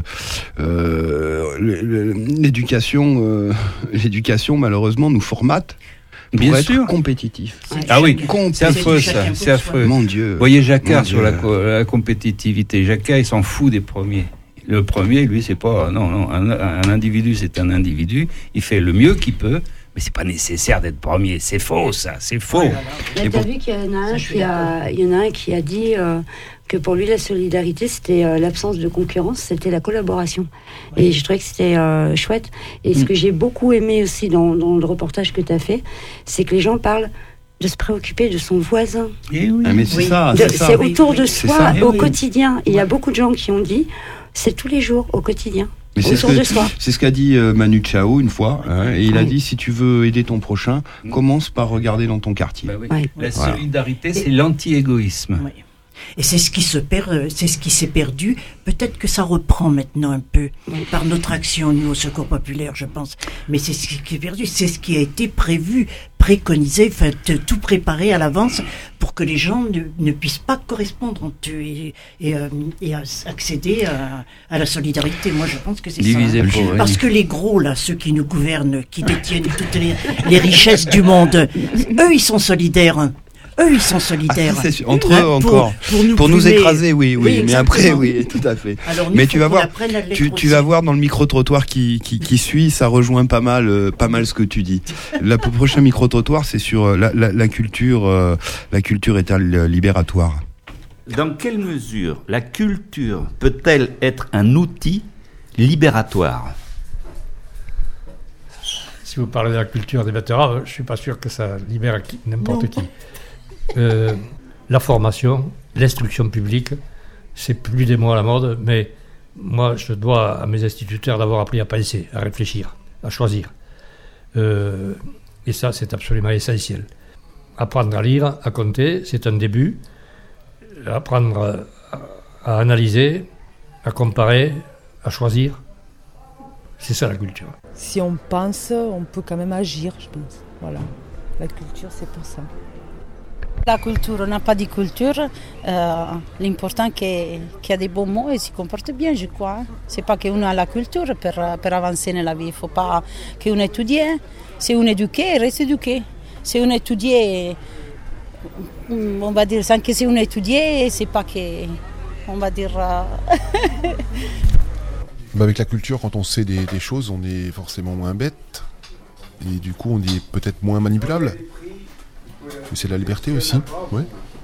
euh, l'éducation, euh, l'éducation malheureusement nous formate. Pour Bien être sûr. compétitif. C'est ah oui, c'est affreux ça, c'est affreux. Mon Dieu. Vous voyez Jacquard Mon sur la, Dieu. la compétitivité. Jacquard, il s'en fout des premiers. Le premier, lui, c'est pas non non un, un individu, c'est un individu. Il fait le mieux qu'il peut, mais c'est pas nécessaire d'être premier. C'est faux ça, c'est faux. Là, t'as vu qu'il y en a un qui a, il y en a un qui a dit euh, que pour lui la solidarité c'était euh, l'absence de concurrence, c'était la collaboration. Et je trouvais que c'était euh, chouette. Et ce que j'ai beaucoup aimé aussi dans, dans le reportage que t'as fait, c'est que les gens parlent de se préoccuper de son voisin. Et oui. Ah, mais c'est oui. ça, de, c'est, c'est ça. autour de c'est soi, ça. au oui. quotidien. Il y a beaucoup de gens qui ont dit, c'est tous les jours, au quotidien. Mais c'est autour ce, que, de soi. c'est ce qu'a dit euh, Manu Chao une fois, hein, et il oui. a dit si tu veux aider ton prochain, mmh. commence par regarder dans ton quartier. Bah oui. Ouais. La voilà. solidarité, c'est l'anti-égoïsme. Oui. Et c'est ce qui se perd, c'est ce qui s'est perdu. Peut-être que ça reprend maintenant un peu oui. par notre action, nous, au Secours Populaire, je pense. Mais c'est ce qui est perdu, c'est ce qui a été prévu, préconisé, fait, tout préparé à l'avance pour que les gens ne, ne puissent pas correspondre entre eux et, et, euh, et accéder à, à la solidarité. Moi, je pense que c'est Divisé ça. Pour, Parce oui. que les gros, là, ceux qui nous gouvernent, qui détiennent toutes les, les richesses du monde, eux, ils sont solidaires. Eux, ils sont solidaires. Ah, c'est entre eux encore. Pour, pour, nous, pour nous écraser, oui, oui. oui mais après, oui, tout à fait. Alors, nous, mais tu vas voir, tu, tu vas aussi. voir dans le micro-trottoir qui, qui, qui suit, ça rejoint pas mal, euh, pas mal ce que tu dis. Le prochain micro-trottoir, c'est sur la, la, la culture, euh, la culture est-elle libératoire? Dans quelle mesure la culture peut-elle être un outil libératoire? Si vous parlez de la culture des Betteraves, je suis pas sûr que ça libère qui, n'importe non. qui. Euh, la formation, l'instruction publique, c'est plus des mots à la mode, mais moi je dois à mes instituteurs d'avoir appris à penser, à réfléchir, à choisir. Euh, et ça, c'est absolument essentiel. Apprendre à lire, à compter, c'est un début. Apprendre à, à analyser, à comparer, à choisir, c'est ça la culture. Si on pense, on peut quand même agir, je pense. Voilà, la culture, c'est pour ça. La culture, on n'a pas de culture. Euh, l'important est qu'il y a des bons mots et s'y comporte bien, je crois. C'est pas qu'on a la culture pour, pour avancer dans la vie. Il ne faut pas qu'on étudie. Si on est éduqué, il reste éduqué. Si on étudie, on va dire, sans que si on est étudié, c'est pas que, on va dire... Euh... bah avec la culture, quand on sait des, des choses, on est forcément moins bête. Et du coup, on est peut-être moins manipulable. C'est la liberté aussi, oui.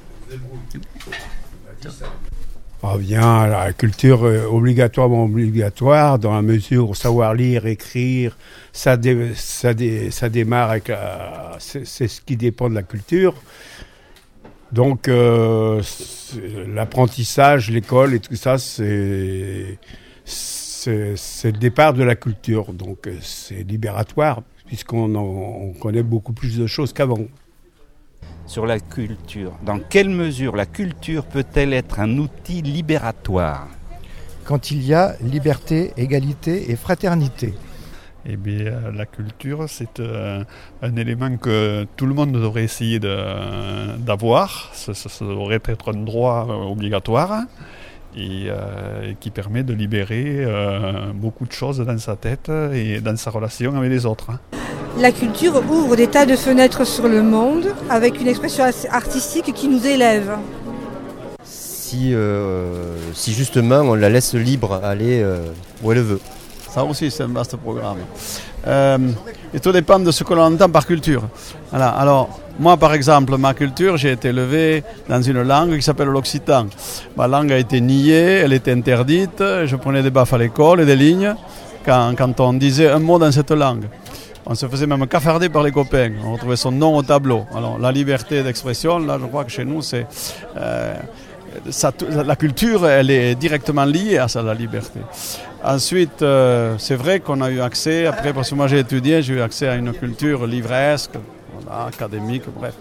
On revient à la culture euh, obligatoirement obligatoire, dans la mesure où savoir lire, écrire, ça, dé, ça, dé, ça démarre avec la, c'est, c'est ce qui dépend de la culture. Donc euh, l'apprentissage, l'école et tout ça, c'est, c'est, c'est le départ de la culture. Donc c'est libératoire, puisqu'on en, on connaît beaucoup plus de choses qu'avant. Sur la culture, dans quelle mesure la culture peut-elle être un outil libératoire? Quand il y a liberté, égalité et fraternité. Eh bien, la culture, c'est euh, un élément que tout le monde devrait essayer de, d'avoir. Ça, ça, ça devrait être un droit euh, obligatoire et euh, qui permet de libérer euh, beaucoup de choses dans sa tête et dans sa relation avec les autres. La culture ouvre des tas de fenêtres sur le monde avec une expression artistique qui nous élève. Si si, euh, si justement on la laisse libre aller euh, où elle veut. Ça aussi, c'est un vaste programme. Euh, et tout dépend de ce que l'on entend par culture. Voilà. Alors, moi, par exemple, ma culture, j'ai été élevé dans une langue qui s'appelle l'occitan. Ma langue a été niée, elle était interdite. Je prenais des baffes à l'école et des lignes quand, quand on disait un mot dans cette langue. On se faisait même cafarder par les copains. On retrouvait son nom au tableau. Alors, la liberté d'expression, là, je crois que chez nous, c'est... Euh, ça, la culture, elle est directement liée à ça, la liberté. Ensuite, euh, c'est vrai qu'on a eu accès, après, parce que moi j'ai étudié, j'ai eu accès à une culture livresque, voilà, académique, bref.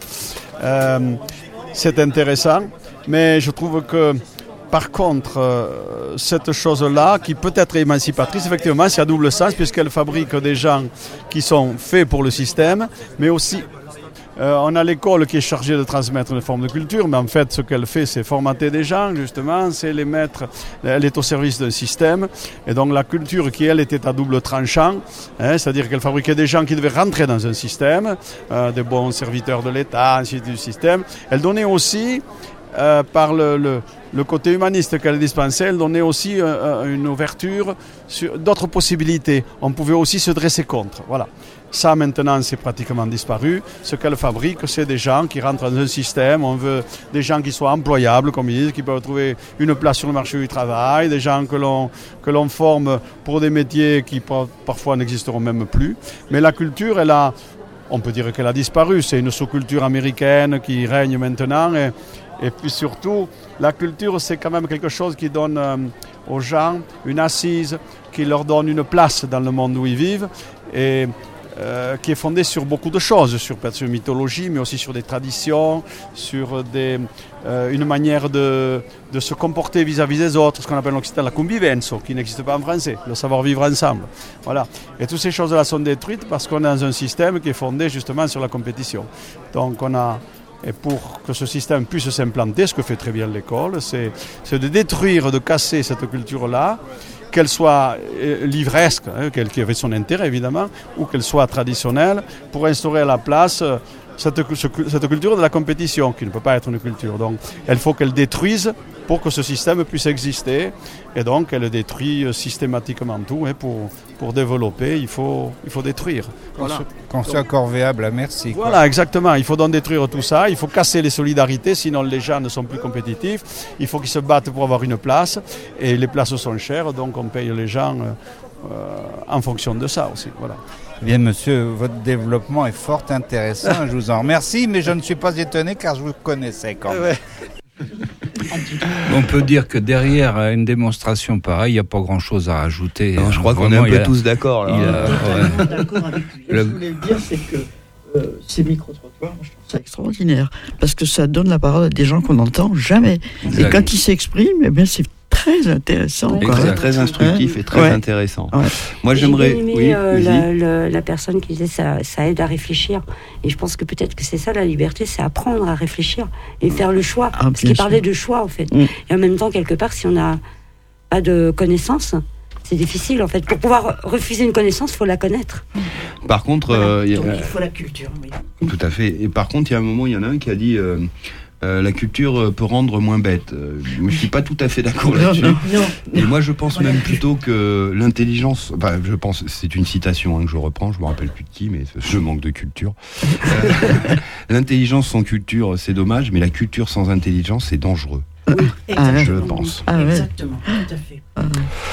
Euh, c'est intéressant, mais je trouve que, par contre, euh, cette chose-là, qui peut être émancipatrice, effectivement, c'est à double sens, puisqu'elle fabrique des gens qui sont faits pour le système, mais aussi... Euh, on a l'école qui est chargée de transmettre une forme de culture, mais en fait, ce qu'elle fait, c'est formater des gens, justement, c'est les mettre, elle est au service d'un système, et donc la culture qui, elle, était à double tranchant, hein, c'est-à-dire qu'elle fabriquait des gens qui devaient rentrer dans un système, euh, des bons serviteurs de l'État, ainsi du système. Elle donnait aussi, euh, par le, le, le côté humaniste qu'elle dispensait, elle donnait aussi euh, une ouverture sur d'autres possibilités. On pouvait aussi se dresser contre, voilà. Ça, maintenant, c'est pratiquement disparu. Ce qu'elle fabrique, c'est des gens qui rentrent dans un système. On veut des gens qui soient employables, comme ils disent, qui peuvent trouver une place sur le marché du travail, des gens que l'on, que l'on forme pour des métiers qui parfois n'existeront même plus. Mais la culture, elle a, on peut dire qu'elle a disparu. C'est une sous-culture américaine qui règne maintenant. Et, et puis surtout, la culture, c'est quand même quelque chose qui donne euh, aux gens une assise, qui leur donne une place dans le monde où ils vivent. Et Euh, qui est fondée sur beaucoup de choses, sur peut-être une mythologie, mais aussi sur des traditions, sur des, euh, une manière de, de se comporter vis-à-vis des autres, ce qu'on appelle en occitan la convivenzo, qui n'existe pas en français, le savoir-vivre ensemble. Voilà. Et toutes ces choses-là sont détruites parce qu'on est dans un système qui est fondé justement sur la compétition. Donc on a... Et pour que ce système puisse s'implanter, ce que fait très bien l'école, c'est, c'est de détruire, de casser cette culture-là, qu'elle soit livresque, hein, qu'elle qui avait son intérêt évidemment, ou qu'elle soit traditionnelle, pour instaurer à la place cette, cette culture de la compétition, qui ne peut pas être une culture. Donc, il faut qu'elle détruise pour que ce système puisse exister, et donc elle détruit systématiquement tout. Et pour, pour développer, il faut, il faut détruire. Voilà. Qu'on soit corvéable à merci. Voilà, quoi. Exactement. Il faut donc détruire tout ça, il faut casser les solidarités, sinon les gens ne sont plus compétitifs. Il faut qu'ils se battent pour avoir une place, et les places sont chères, donc on paye les gens euh, en fonction de ça aussi. Voilà. Bien, monsieur, votre développement est fort intéressant, je vous en remercie, mais je ne suis pas étonné car je vous connaissais quand même. On peut dire que derrière une démonstration pareille, il n'y a pas grand-chose à rajouter. Non, je crois qu'on est un peu a, tous d'accord. Là. Il a, ouais. D'accord avec lui. Le... Ce que je voulais dire, c'est que euh, ces micro-trottoirs, je trouve ça extraordinaire, parce que ça donne la parole à des gens qu'on n'entend jamais. Exactement. Et quand ils s'expriment, eh bien, c'est très intéressant. Et très, très instructif hein et très ouais. intéressant. Ouais. Moi, j'aimerais... J'ai aimé oui, euh, la, la, la personne qui disait ça, ça aide à réfléchir. Et je pense que peut-être que c'est ça, la liberté, c'est apprendre à réfléchir et faire le choix. Ah, parce qu'il parlait de choix, en fait. Mm. Et en même temps, quelque part, si on n'a pas de connaissances, c'est difficile, en fait. Pour pouvoir refuser une connaissance, il faut la connaître. Par contre... Voilà. Euh, Donc, y a... il faut la culture, oui. Tout à fait. Et par contre, il y a un moment, il y en a un qui a dit... Euh, Euh, la culture peut rendre moins bête. Euh, je ne suis pas tout à fait d'accord là-dessus. Non, non, non. Et moi, je pense même plutôt que l'intelligence... Enfin, je pense, c'est une citation hein, que je reprends, je ne me rappelle plus de qui, mais je manque de culture. Euh, l'intelligence sans culture, c'est dommage, mais la culture sans intelligence, c'est dangereux. Oui, ah, je pense. Ah, exactement, tout à fait. Ah.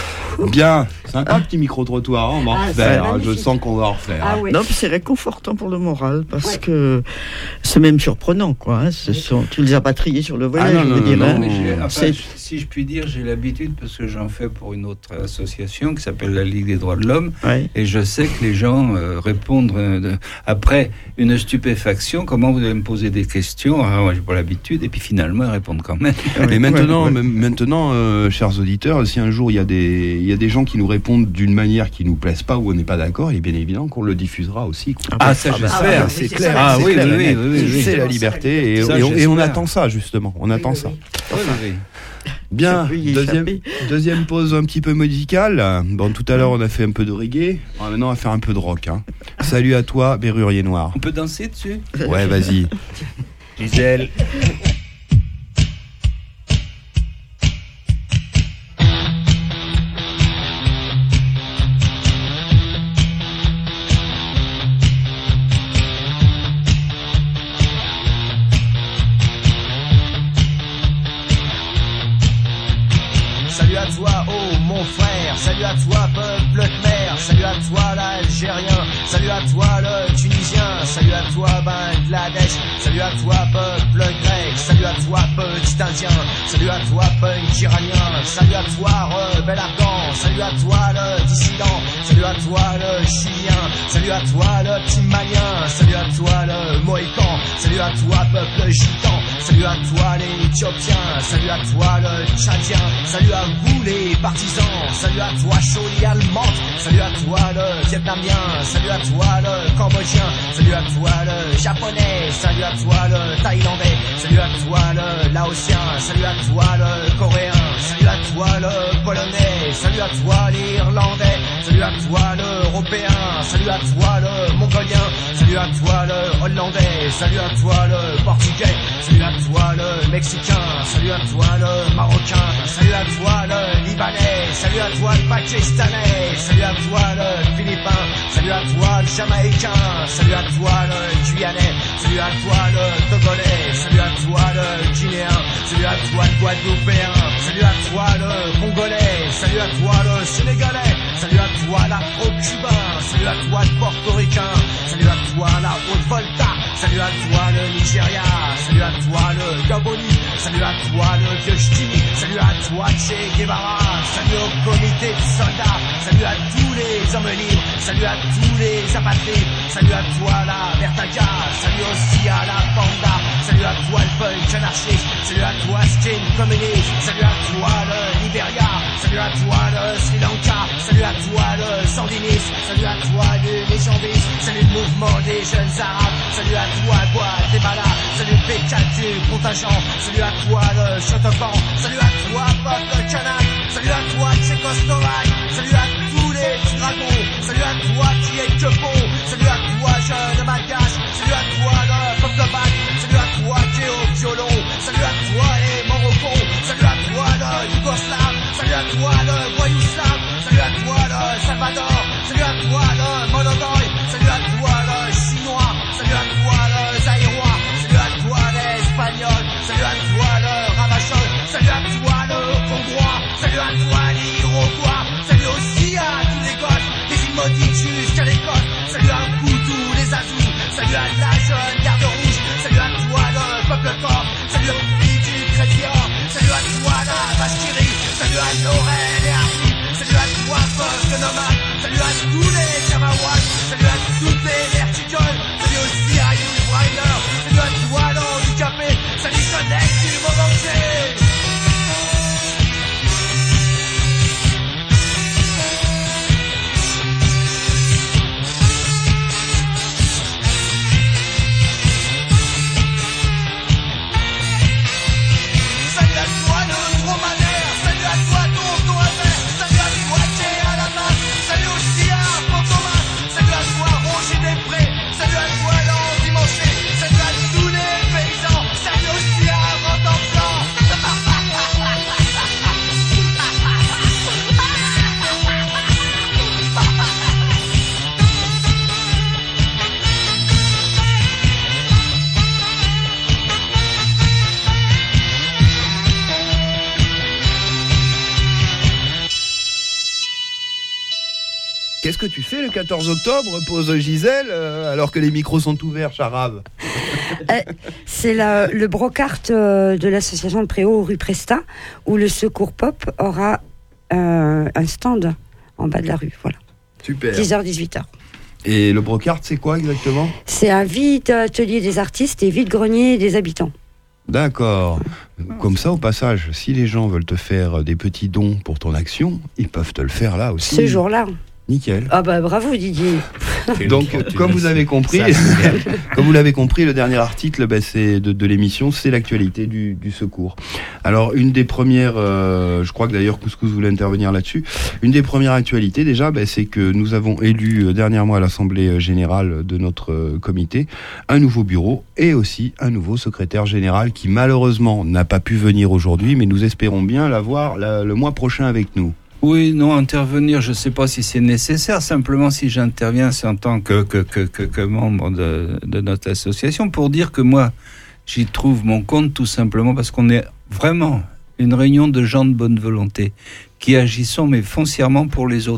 Bien, sympa un petit micro-trottoir, on va en ah, refaire, je sens qu'on va en refaire. Ah, oui. Non, puis c'est réconfortant pour le moral, parce ouais. que c'est même surprenant, quoi. Hein. Ce sont, tu les as pas triés sur le voyage, ah, non, je veux non, dire. Non, hein. enfin, si je puis dire, j'ai l'habitude, parce que j'en fais pour une autre association qui s'appelle la Ligue des droits de l'homme, ouais. et je sais que les gens euh, répondent euh, après une stupéfaction, comment vous allez me poser des questions, ah, moi j'ai pas l'habitude, et puis finalement ils répondent quand même. Mais maintenant, ouais, ouais. maintenant euh, chers auditeurs, si un jour il y a des il y a des gens qui nous répondent d'une manière qui nous plaise pas ou on n'est pas d'accord, il est bien évident qu'on le diffusera aussi. Quoi. Ah, ça j'espère, ah, c'est clair. Ah oui, oui, oui, oui, oui, c'est la liberté et, ça, et, on, et on attend ça justement, on attend oui, ça. Oui, oui. Oui, oui. Bien, deuxième, deuxième pause un petit peu musicale. Bon, tout à l'heure on a fait un peu de reggae, maintenant on va faire un peu de rock. Hein. Salut à toi, Berrurier Noir. On peut danser dessus ? Ouais, vas-y. Gisèle. salut à toi le Tunisien, salut à toi Bangladesh, salut à toi peuple grec, salut à toi petit indien, salut à toi punk iranien, salut à toi rebelle afghan, salut à toi le dissident, salut à toi le chilien, salut à toi le petit malien, salut à toi le mohican, salut à toi peuple gitan, salut à toi les éthiopiens, salut à toi le tchadien, salut à vous les partisans, salut à toi Choli allemande, salut à toi le vietnamien, salut à toi le cambodgien, salut à toi le japonais, salut à toi le thaïlandais, salut à toi le laotien, salut à toi le coréen, salut à toi le polonais, salut à toi l'irlandais, salut à toi l'européen, salut à toi le mongolien, salut à toi le hollandais, salut à toi le portugais, salut à toi le mexicain, salut à toi le marocain, salut à toi le libanais, salut à toi le pakistanais, salut à toi le philippin, salut à toi le jamaïcain, salut à toi le guyanais, salut à toi le togolais, salut à toi le guinéen, salut à toi le guadeloupéen, salut à toi le congolais, salut à toi le sénégalais, salut à toi l'afro-cubain, salut à toi le portoricain, salut à toi la Haute-Volta, salut à toi le Nigeria, salut à toi le Gaboni, salut à toi le vieux Ch'timi, salut à toi Che Guevara, salut au comité de soldats, salut à tous les hommes libres, salut à tous les apatrides, salut à toi la Vertaga, salut aussi à la Panda, salut à toi le punk anarchiste, salut à toi Skin communiste, salut à toi le Liberia, salut à toi le Sri Lanka, salut à toi le sandiniste, salut à toi le légendiste, salut le mouvement des jeunes arabes, salut à toi Guatemala, salut le P quatre du contingent, salut à toi le Chotopan, salut à toi peuple kanak, salut à toi Tchécoslovaque, salut à tous les petits dragons, salut à toi qui est que bon, salut à toi jeune malgache, salut à toi le peuple bac, salut à toi qui est au violon, salut à toi les Morocons, salut à toi le Yougoslave, salut à toi le Voyouslave, salut à toi le Salvador, salut à toi le Monogoy, salut à toi le Chinois, salut à toi le Zaïrois, salut à toi l'Espagnol, salut à toi le Ravachol, salut à toi le Hongrois, salut à toi l'Iroquois, salut aussi à tous les gosses, des îles maudites jusqu'à l'Écosse, salut à vous tous les Azous, salut à la jeune garde rouge, salut à toi le peuple corps, salut aux filles du Crédit-Or, salut à toi la Bastillerie, salut à Laurel et Arthur, salut à toi peuple nomade, salut à tous les Jamawas, salut à toutes les verticoles, salut aussi à Hugh Reiner, salut à toi l'handicapé, salut Jeunesse du moment G. Qu'est-ce que tu fais le quatorze octobre, pose Gisèle, euh, alors que les micros sont ouverts, Charave? euh, C'est la, le brocart euh, de l'association de Préau rue Presta, où le Secours Pop aura euh, un stand en bas de la rue. Voilà. Super. dix heures dix-huit heures. Et le brocart, c'est quoi exactement? C'est un vide atelier des artistes et vide grenier des habitants. D'accord. Comme ça, au passage, si les gens veulent te faire des petits dons pour ton action, ils peuvent te le faire là aussi. Ce jour-là. Nickel. Ah bah bravo Didier. Donc comme vous avez compris, comme vous l'avez compris, le dernier article bah, c'est de, de l'émission, c'est l'actualité du, du secours. Alors une des premières, euh, je crois que d'ailleurs Couscous voulait intervenir là-dessus, une des premières actualités déjà, bah, c'est que nous avons élu euh, dernièrement à l'Assemblée Générale de notre euh, comité un nouveau bureau et aussi un nouveau secrétaire général qui malheureusement n'a pas pu venir aujourd'hui, mais nous espérons bien l'avoir la, le mois prochain avec nous. Oui, non, intervenir, je ne sais pas si c'est nécessaire. Simplement, si j'interviens, c'est en tant que, que, que, que, que membre de, de notre association pour dire que moi, j'y trouve mon compte tout simplement parce qu'on est vraiment une réunion de gens de bonne volonté qui agissons mais foncièrement pour les autres.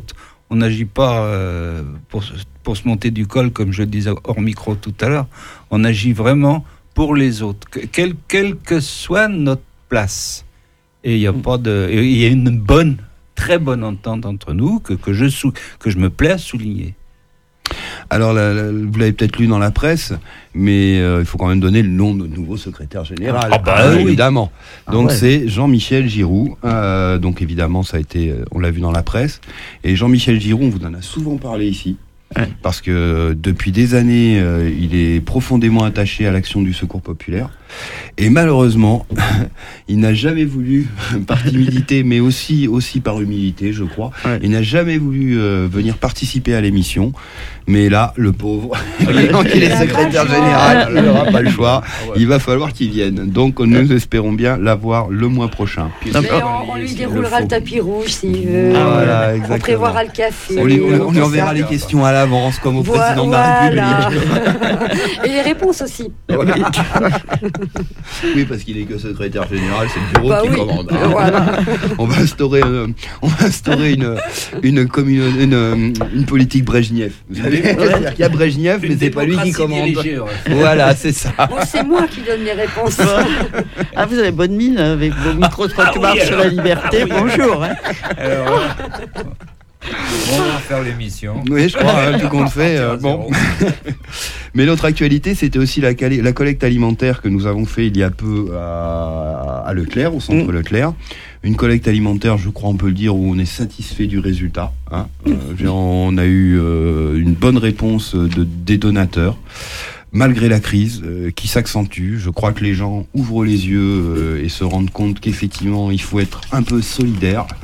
on n'agit pas euh, pour, pour se monter du col, comme je le disais hors micro tout à l'heure. On agit vraiment pour les autres, quelle, quelle que soit notre place. Et il y a pas de, il y a une bonne, très bonne entente entre nous que que je sou, que je me plais à souligner. Alors, la, la, vous l'avez peut-être lu dans la presse, mais euh, il faut quand même donner le nom de notre nouveau secrétaire général. Ah bah euh, oui. Évidemment. Donc Ah ouais. c'est Jean-Michel Giroux. Euh, donc évidemment, ça a été, on l'a vu dans la presse. Et Jean-Michel Giroux, on vous en a souvent parlé ici. Ouais. Parce que euh, depuis des années, euh, il est profondément attaché à l'action du Secours populaire. Et malheureusement, il n'a jamais voulu, par timidité, mais aussi, aussi par humilité, je crois, ouais. il n'a jamais voulu euh, venir participer à l'émission. Mais là, le pauvre, quand il est secrétaire général, il n'aura pas le choix. Il va falloir qu'il vienne. Donc, nous espérons bien l'avoir le mois prochain. Mais on, on lui déroulera le, le tapis rouge s'il veut. Ah, voilà, exactement. On prévoira le café. On lui, on, on lui enverra les questions à l'avance, comme au voilà, président de la République. Et les réponses aussi. Oui, parce qu'il est que secrétaire général, c'est le bureau bah qui oui. commande. Hein. Voilà. On va instaurer, euh, on va instaurer une, une, commune, une, une politique Brejnev. Vous savez, ouais. C'est-à-dire qu'il y a Brejnev, mais c'est pas lui qui commande. Dirigée, ouais. Voilà, c'est ça. Bon, c'est moi qui donne les réponses. Ah, vous avez bonne mine avec vos micro-trottoirs ah oui, sur la liberté. Ah oui, bonjour. Hein. Alors, on va faire l'émission. Oui, je crois, hein, tout compte fait. Euh, bon. Mais l'autre actualité, c'était aussi la, cali- la collecte alimentaire que nous avons fait il y a peu à, à Leclerc, au centre mmh. Leclerc. Une collecte alimentaire, je crois on peut le dire, où on est satisfait du résultat. Hein. Euh, on a eu euh, une bonne réponse de, des donateurs. Malgré la crise euh, qui s'accentue, je crois que les gens ouvrent les yeux euh, et se rendent compte qu'effectivement, il faut être un peu solidaire. Hein.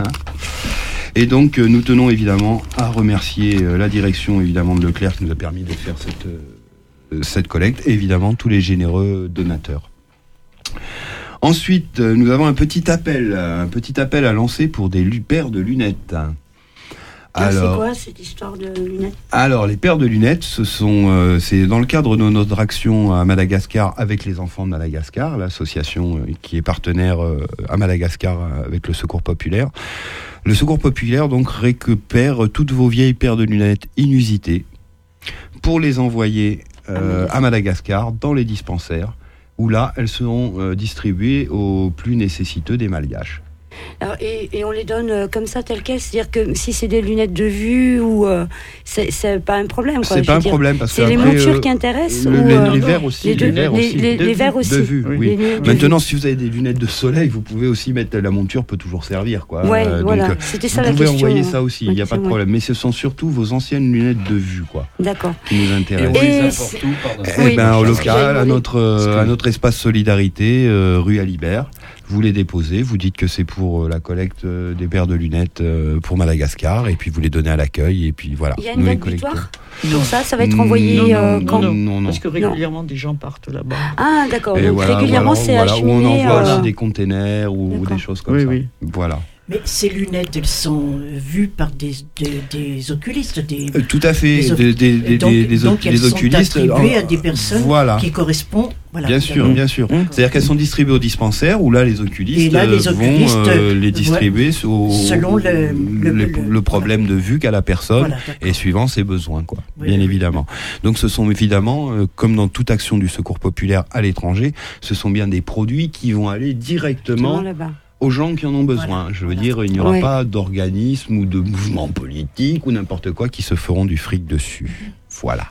Et donc, euh, nous tenons évidemment à remercier euh, la direction évidemment de Leclerc qui nous a permis de faire cette, euh, cette collecte, et évidemment tous les généreux donateurs. Ensuite, euh, nous avons un petit appel, un petit appel à lancer pour des paires de lunettes. Alors, c'est quoi cette histoire de lunettes ? Alors, les paires de lunettes, ce sont, euh, c'est dans le cadre de notre action à Madagascar avec les enfants de Madagascar, l'association euh, qui est partenaire euh, à Madagascar avec le Secours populaire. Le Secours populaire donc récupère toutes vos vieilles paires de lunettes inusitées pour les envoyer euh, à Madagascar dans les dispensaires, où là, elles seront euh, distribuées aux plus nécessiteux des Malgaches. Alors, et, et on les donne euh, comme ça, telles quelles, c'est-à-dire que si c'est des lunettes de vue ou euh, c'est, c'est pas un problème. Quoi, c'est pas un dire. problème parce que c'est les après, montures euh, qui intéressent le, ou les, euh, les verres aussi, les, deux, les verres les, aussi, les, de les vue, verres aussi. de vue. Oui. Les, Maintenant, de si vous avez des lunettes de soleil, vous pouvez aussi mettre la monture, peut toujours servir, quoi. Ouais, euh, voilà. Donc, c'était ça vous la pouvez question. envoyer ça aussi, il n'y a pas de ouais. problème. Mais ce sont surtout vos anciennes lunettes de vue, quoi. D'accord. Qui nous intéressent. Et on les apporte où, pardon ? Eh oui, ben, au local, à notre, euh, à notre espace solidarité, euh, rue Alibert. Vous les déposez, vous dites que c'est pour euh, la collecte euh, des paires de lunettes euh, pour Madagascar, et puis vous les donnez à l'accueil, et puis voilà. Il y a une date butoir pour ça, ça va être envoyé non, non, euh, non, quand non, non, non. Parce que régulièrement, des gens partent là-bas. Ah, d'accord. Et Donc voilà, régulièrement, voilà, c'est voilà, acheminé. où on envoie euh... aussi des containers ou d'accord. Des choses comme oui, ça. Oui. Voilà. Mais ces lunettes, elles sont vues par des, des, des oculistes, des euh, tout à fait, des, des, des, des, donc, des, des, donc des oculistes sont attribuées euh, à des personnes voilà. qui correspondent. Voilà, bien sûr, bien sûr. Mmh. C'est-à-dire qu'elles sont distribuées au dispensaire où là les oculistes, là, les oculistes vont euh, les distribuer ouais, au, selon le, le, le, le, le problème voilà. de vue qu'a la personne voilà, et suivant ses besoins, quoi. Oui, bien oui. évidemment. Donc ce sont évidemment, euh, comme dans toute action du Secours populaire à l'étranger, ce sont bien des produits qui vont aller directement aux gens qui en ont besoin. Voilà. Je veux voilà. dire, il n'y aura ouais. pas d'organisme ou de mouvement politique ou n'importe quoi qui se feront du fric dessus. Voilà.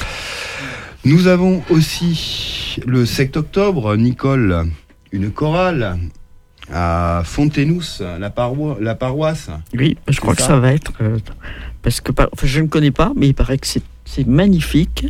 Nous avons aussi le sept octobre, Nicole, une chorale à Fontainous, la, paroi- la paroisse. Oui, je crois ça. que ça va être... Euh, parce que enfin, je ne connais pas, mais il paraît que c'est, c'est magnifique.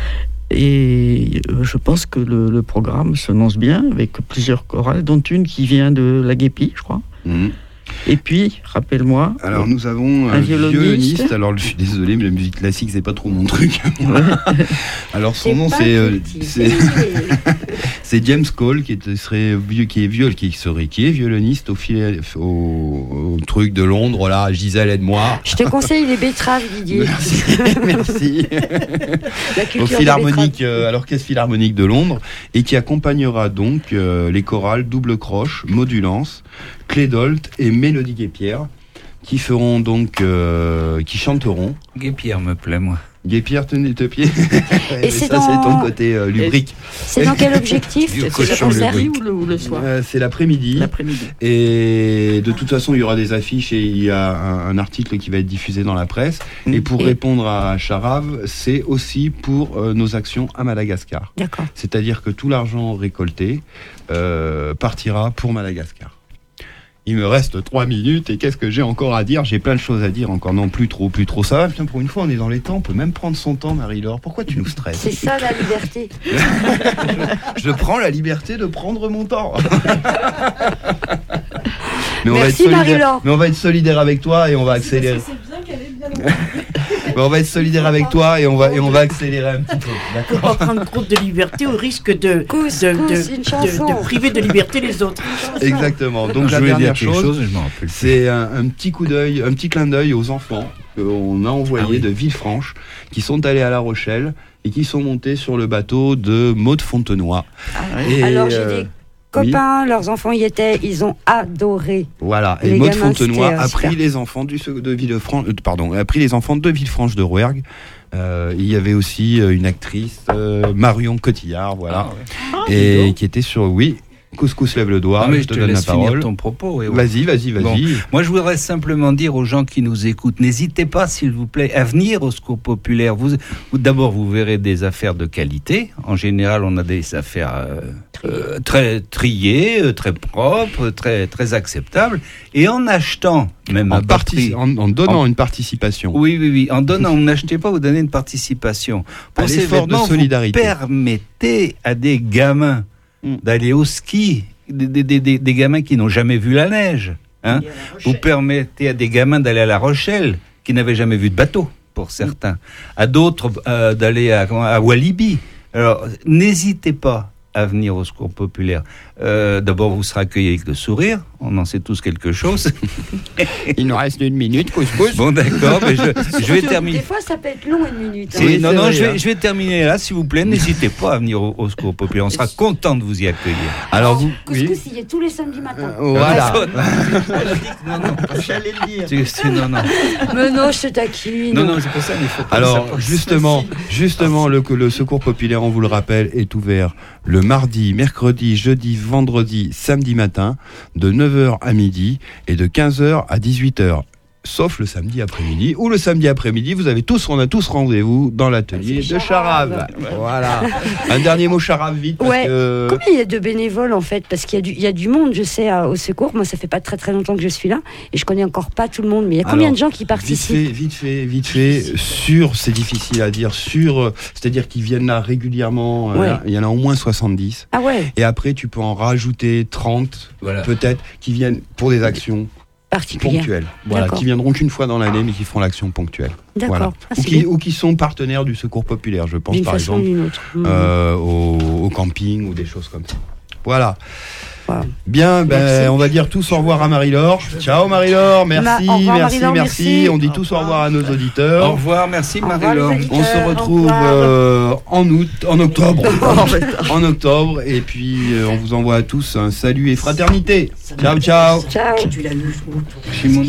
Et je pense que le, le programme s'annonce bien, avec plusieurs chorales, dont une qui vient de la Guépie, je crois. Mmh. Et puis, rappelle-moi... Alors, nous avons un, un violoniste. violoniste. Alors, je suis désolé, mais la musique classique, c'est pas trop mon truc. Alors, son c'est nom, c'est, euh, c'est, c'est James Cole, qui est, serait, qui est viol, qui serait, qui est violoniste au, fil, au, au truc de Londres. Là, Gisèle, aide-moi. Je te conseille les betteraves, Didier. Merci. Merci. Au philharmonique, euh, à l'Orchestre Philharmonique de Londres, et qui accompagnera donc euh, les chorales Double Croche, Modulance, Clédolte et Mélodie Guépière qui feront donc, euh, qui chanteront. Guépierre me plaît, moi. Guépierre, tenez te pied. Et c'est ça, dans... c'est ton côté euh, lubrique. C'est dans quel objectif? C'est l'après-midi ou le, ou le soir euh, C'est l'après-midi. L'après-midi. Et de toute façon, il y aura des affiches et il y a un, un article qui va être diffusé dans la presse. Et pour et... répondre à Charave, c'est aussi pour euh, nos actions à Madagascar. D'accord. C'est-à-dire que tout l'argent récolté euh, partira pour Madagascar. Il me reste trois minutes et qu'est-ce que j'ai encore à dire? J'ai plein de choses à dire encore. Non, plus trop, plus trop. Ça va, putain, pour une fois, on est dans les temps. On peut même prendre son temps, Marie-Laure. Pourquoi tu nous stresses? C'est ça, la liberté. Je prends la liberté de prendre mon temps. Mais on Merci, va être solidaire. Marie-Laure. Mais on va être solidaire avec toi et on va accélérer. C'est bien qu'elle est bien. Mais on va être solidaire avec toi et on va, et on va accélérer un petit peu. Faut pas prendre compte de liberté au risque de, Cous, de, cous, de, une de, chanson. de priver de liberté les autres. Exactement. Donc je la voulais dernière dire quelque chose, chose, je m'en rappelle. c'est un, un petit coup d'œil, un petit clin d'œil aux enfants qu'on a envoyés Ah oui. de Villefranche, qui sont allés à La Rochelle et qui sont montés sur le bateau de Maud Fontenoy. Ah, et, alors j'ai euh, des copains, oui. Leurs enfants y étaient, ils ont adoré. Voilà. Les Et Maud gamins, Fontenoy c'était, euh, a super. pris les enfants du de Villefranche, euh, pardon, a pris les enfants de Villefranche de Rouergue. Euh, il y avait aussi euh, une actrice, euh, Marion Cotillard, voilà, Ah, et qui était sur, oui. Couscous lève le doigt, Ah, mais je te, te donne la laisse finir parole. ton propos. Et ouais. Vas-y, vas-y, vas-y. Bon. Moi, je voudrais simplement dire aux gens qui nous écoutent, n'hésitez pas, s'il vous plaît, à venir au Secours Populaire. Vous, vous, d'abord, vous verrez des affaires de qualité. En général, on a des affaires euh, euh, très triées, euh, très propres, très, très acceptables. Et en achetant, même en, à bas partic- prix, en, en donnant en... une participation. Oui, oui, oui. En donnant, vous n'achetez pas, vous donnez une participation. Pour à ces l'effort de vêtements, solidarité. vous permettez à des gamins mm. d'aller au ski. Des, des, des, des gamins qui n'ont jamais vu la neige. Hein. Vous permettez à des gamins d'aller à La Rochelle, qui n'avaient jamais vu de bateau, pour certains. À d'autres, euh, d'aller à, à Walibi. Alors, n'hésitez pas à venir au Secours Populaire. Euh, d'abord, vous serez accueillis avec le sourire. On en sait tous quelque chose. Il nous reste une minute, couscous. Bon, d'accord, mais je, je vais terminer. Des fois, ça peut être long, une minute. Hein. Oui, non, non, vrai, je vais, hein. je vais terminer là, s'il vous plaît. N'hésitez pas à venir au, au Secours Populaire. On sera content de vous y accueillir. Alors, vous. Couscous, Oui. il y est tous les samedis matins. Euh, voilà. Non, non, J'allais le dire. tu- tu- non, non. Mais non, je te taquine. Non, non, c'est pour ça, mais il faut pas Alors, que ça passe. justement, justement, le, le Secours Populaire, on vous le rappelle, est ouvert le mardi, mercredi, jeudi, vendredi, samedi matin, de neuf heures à midi et de quinze heures à dix-huit heures. Sauf le samedi après-midi, ou le samedi après-midi, vous avez tous, on a tous rendez-vous dans l'atelier de Charave. Voilà. Un dernier mot Charave vite. Parce Ouais. que... Combien il y a de bénévoles en fait? Parce qu'il y a du, il y a du monde, je sais, à- au secours. Moi, ça fait pas très très longtemps que je suis là et je connais encore pas tout le monde. Mais il y a combien Alors, de gens qui participent? Vite fait, vite fait, vite fait. Sur, c'est difficile à dire. Sur, euh, c'est-à-dire qu'ils viennent là régulièrement. euh, Ouais. Il y en a au moins soixante-dix. Ah ouais. Et après, tu peux en rajouter trente, Voilà. peut-être, qui viennent pour des actions Particulière. ponctuelles. Voilà, D'accord. qui viendront qu'une fois dans l'année, mais qui feront l'action ponctuelle. D'accord. Voilà. Ah, ou, c'est qui, bien. ou qui sont partenaires du Secours Populaire, je pense, D'une par façon ou exemple, d'une autre. Mmh. euh, au, au camping ou des choses comme ça. Voilà. Wow. Bien, ben, Merci. on va dire tous au revoir à Marie-Laure. Ciao Marie-Laure, merci, Ma- au revoir, merci, Marie-Laure, merci, merci. On dit tous au revoir à nos auditeurs. Au revoir, merci Au revoir, Marie-Laure. les auditeurs. On se Au retrouve revoir. euh, en août, en octobre, en octobre, et puis euh, on vous envoie à tous un salut et fraternité. Ciao, ciao. Ciao. Tu l'as lu Chez mon-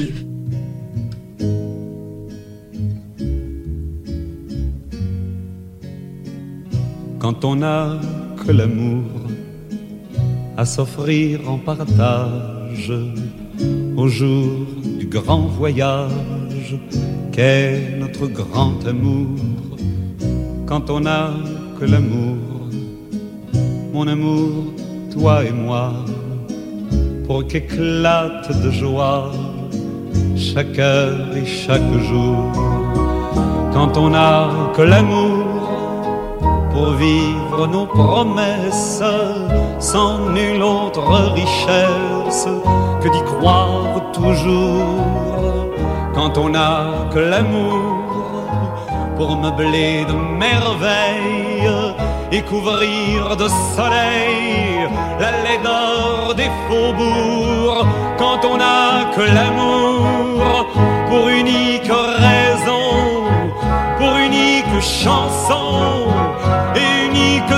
Quand on n'a que l'amour à s'offrir en partage au jour du grand voyage qu'est notre grand amour. Quand on n'a que l'amour, mon amour, toi et moi, pour qu'éclate de joie chaque heure et chaque jour. Quand on n'a que l'amour pour vivre nos promesses, sans nulle autre richesse que d'y croire toujours. Quand on n'a que l'amour pour meubler de merveilles et couvrir de soleil la laideur des faubourgs. Quand on n'a que l'amour pour unique raison, pour unique chanson et unique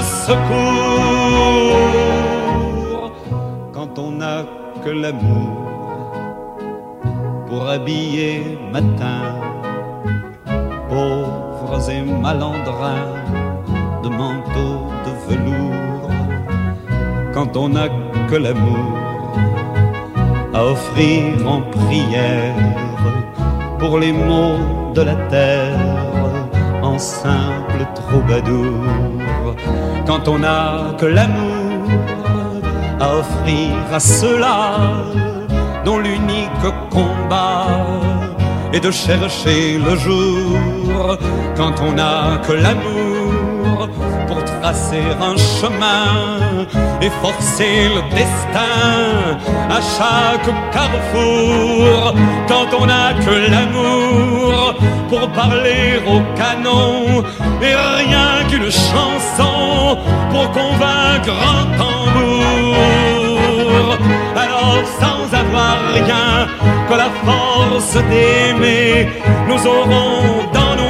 secours. Quand on n'a que l'amour pour habiller matin, pauvres et malandrins de manteaux de velours, quand on n'a que l'amour à offrir en prière pour les maux de la terre en simple troubadour, quand on n'a que l'amour à offrir à ceux-là dont l'unique combat est de chercher le jour, quand on n'a que l'amour pour tracer un chemin et forcer le destin à chaque carrefour, quand on n'a que l'amour pour parler au canon et rien qu'une chanson pour convaincre un tambour. Alors sans avoir rien que la force d'aimer, nous aurons dans nos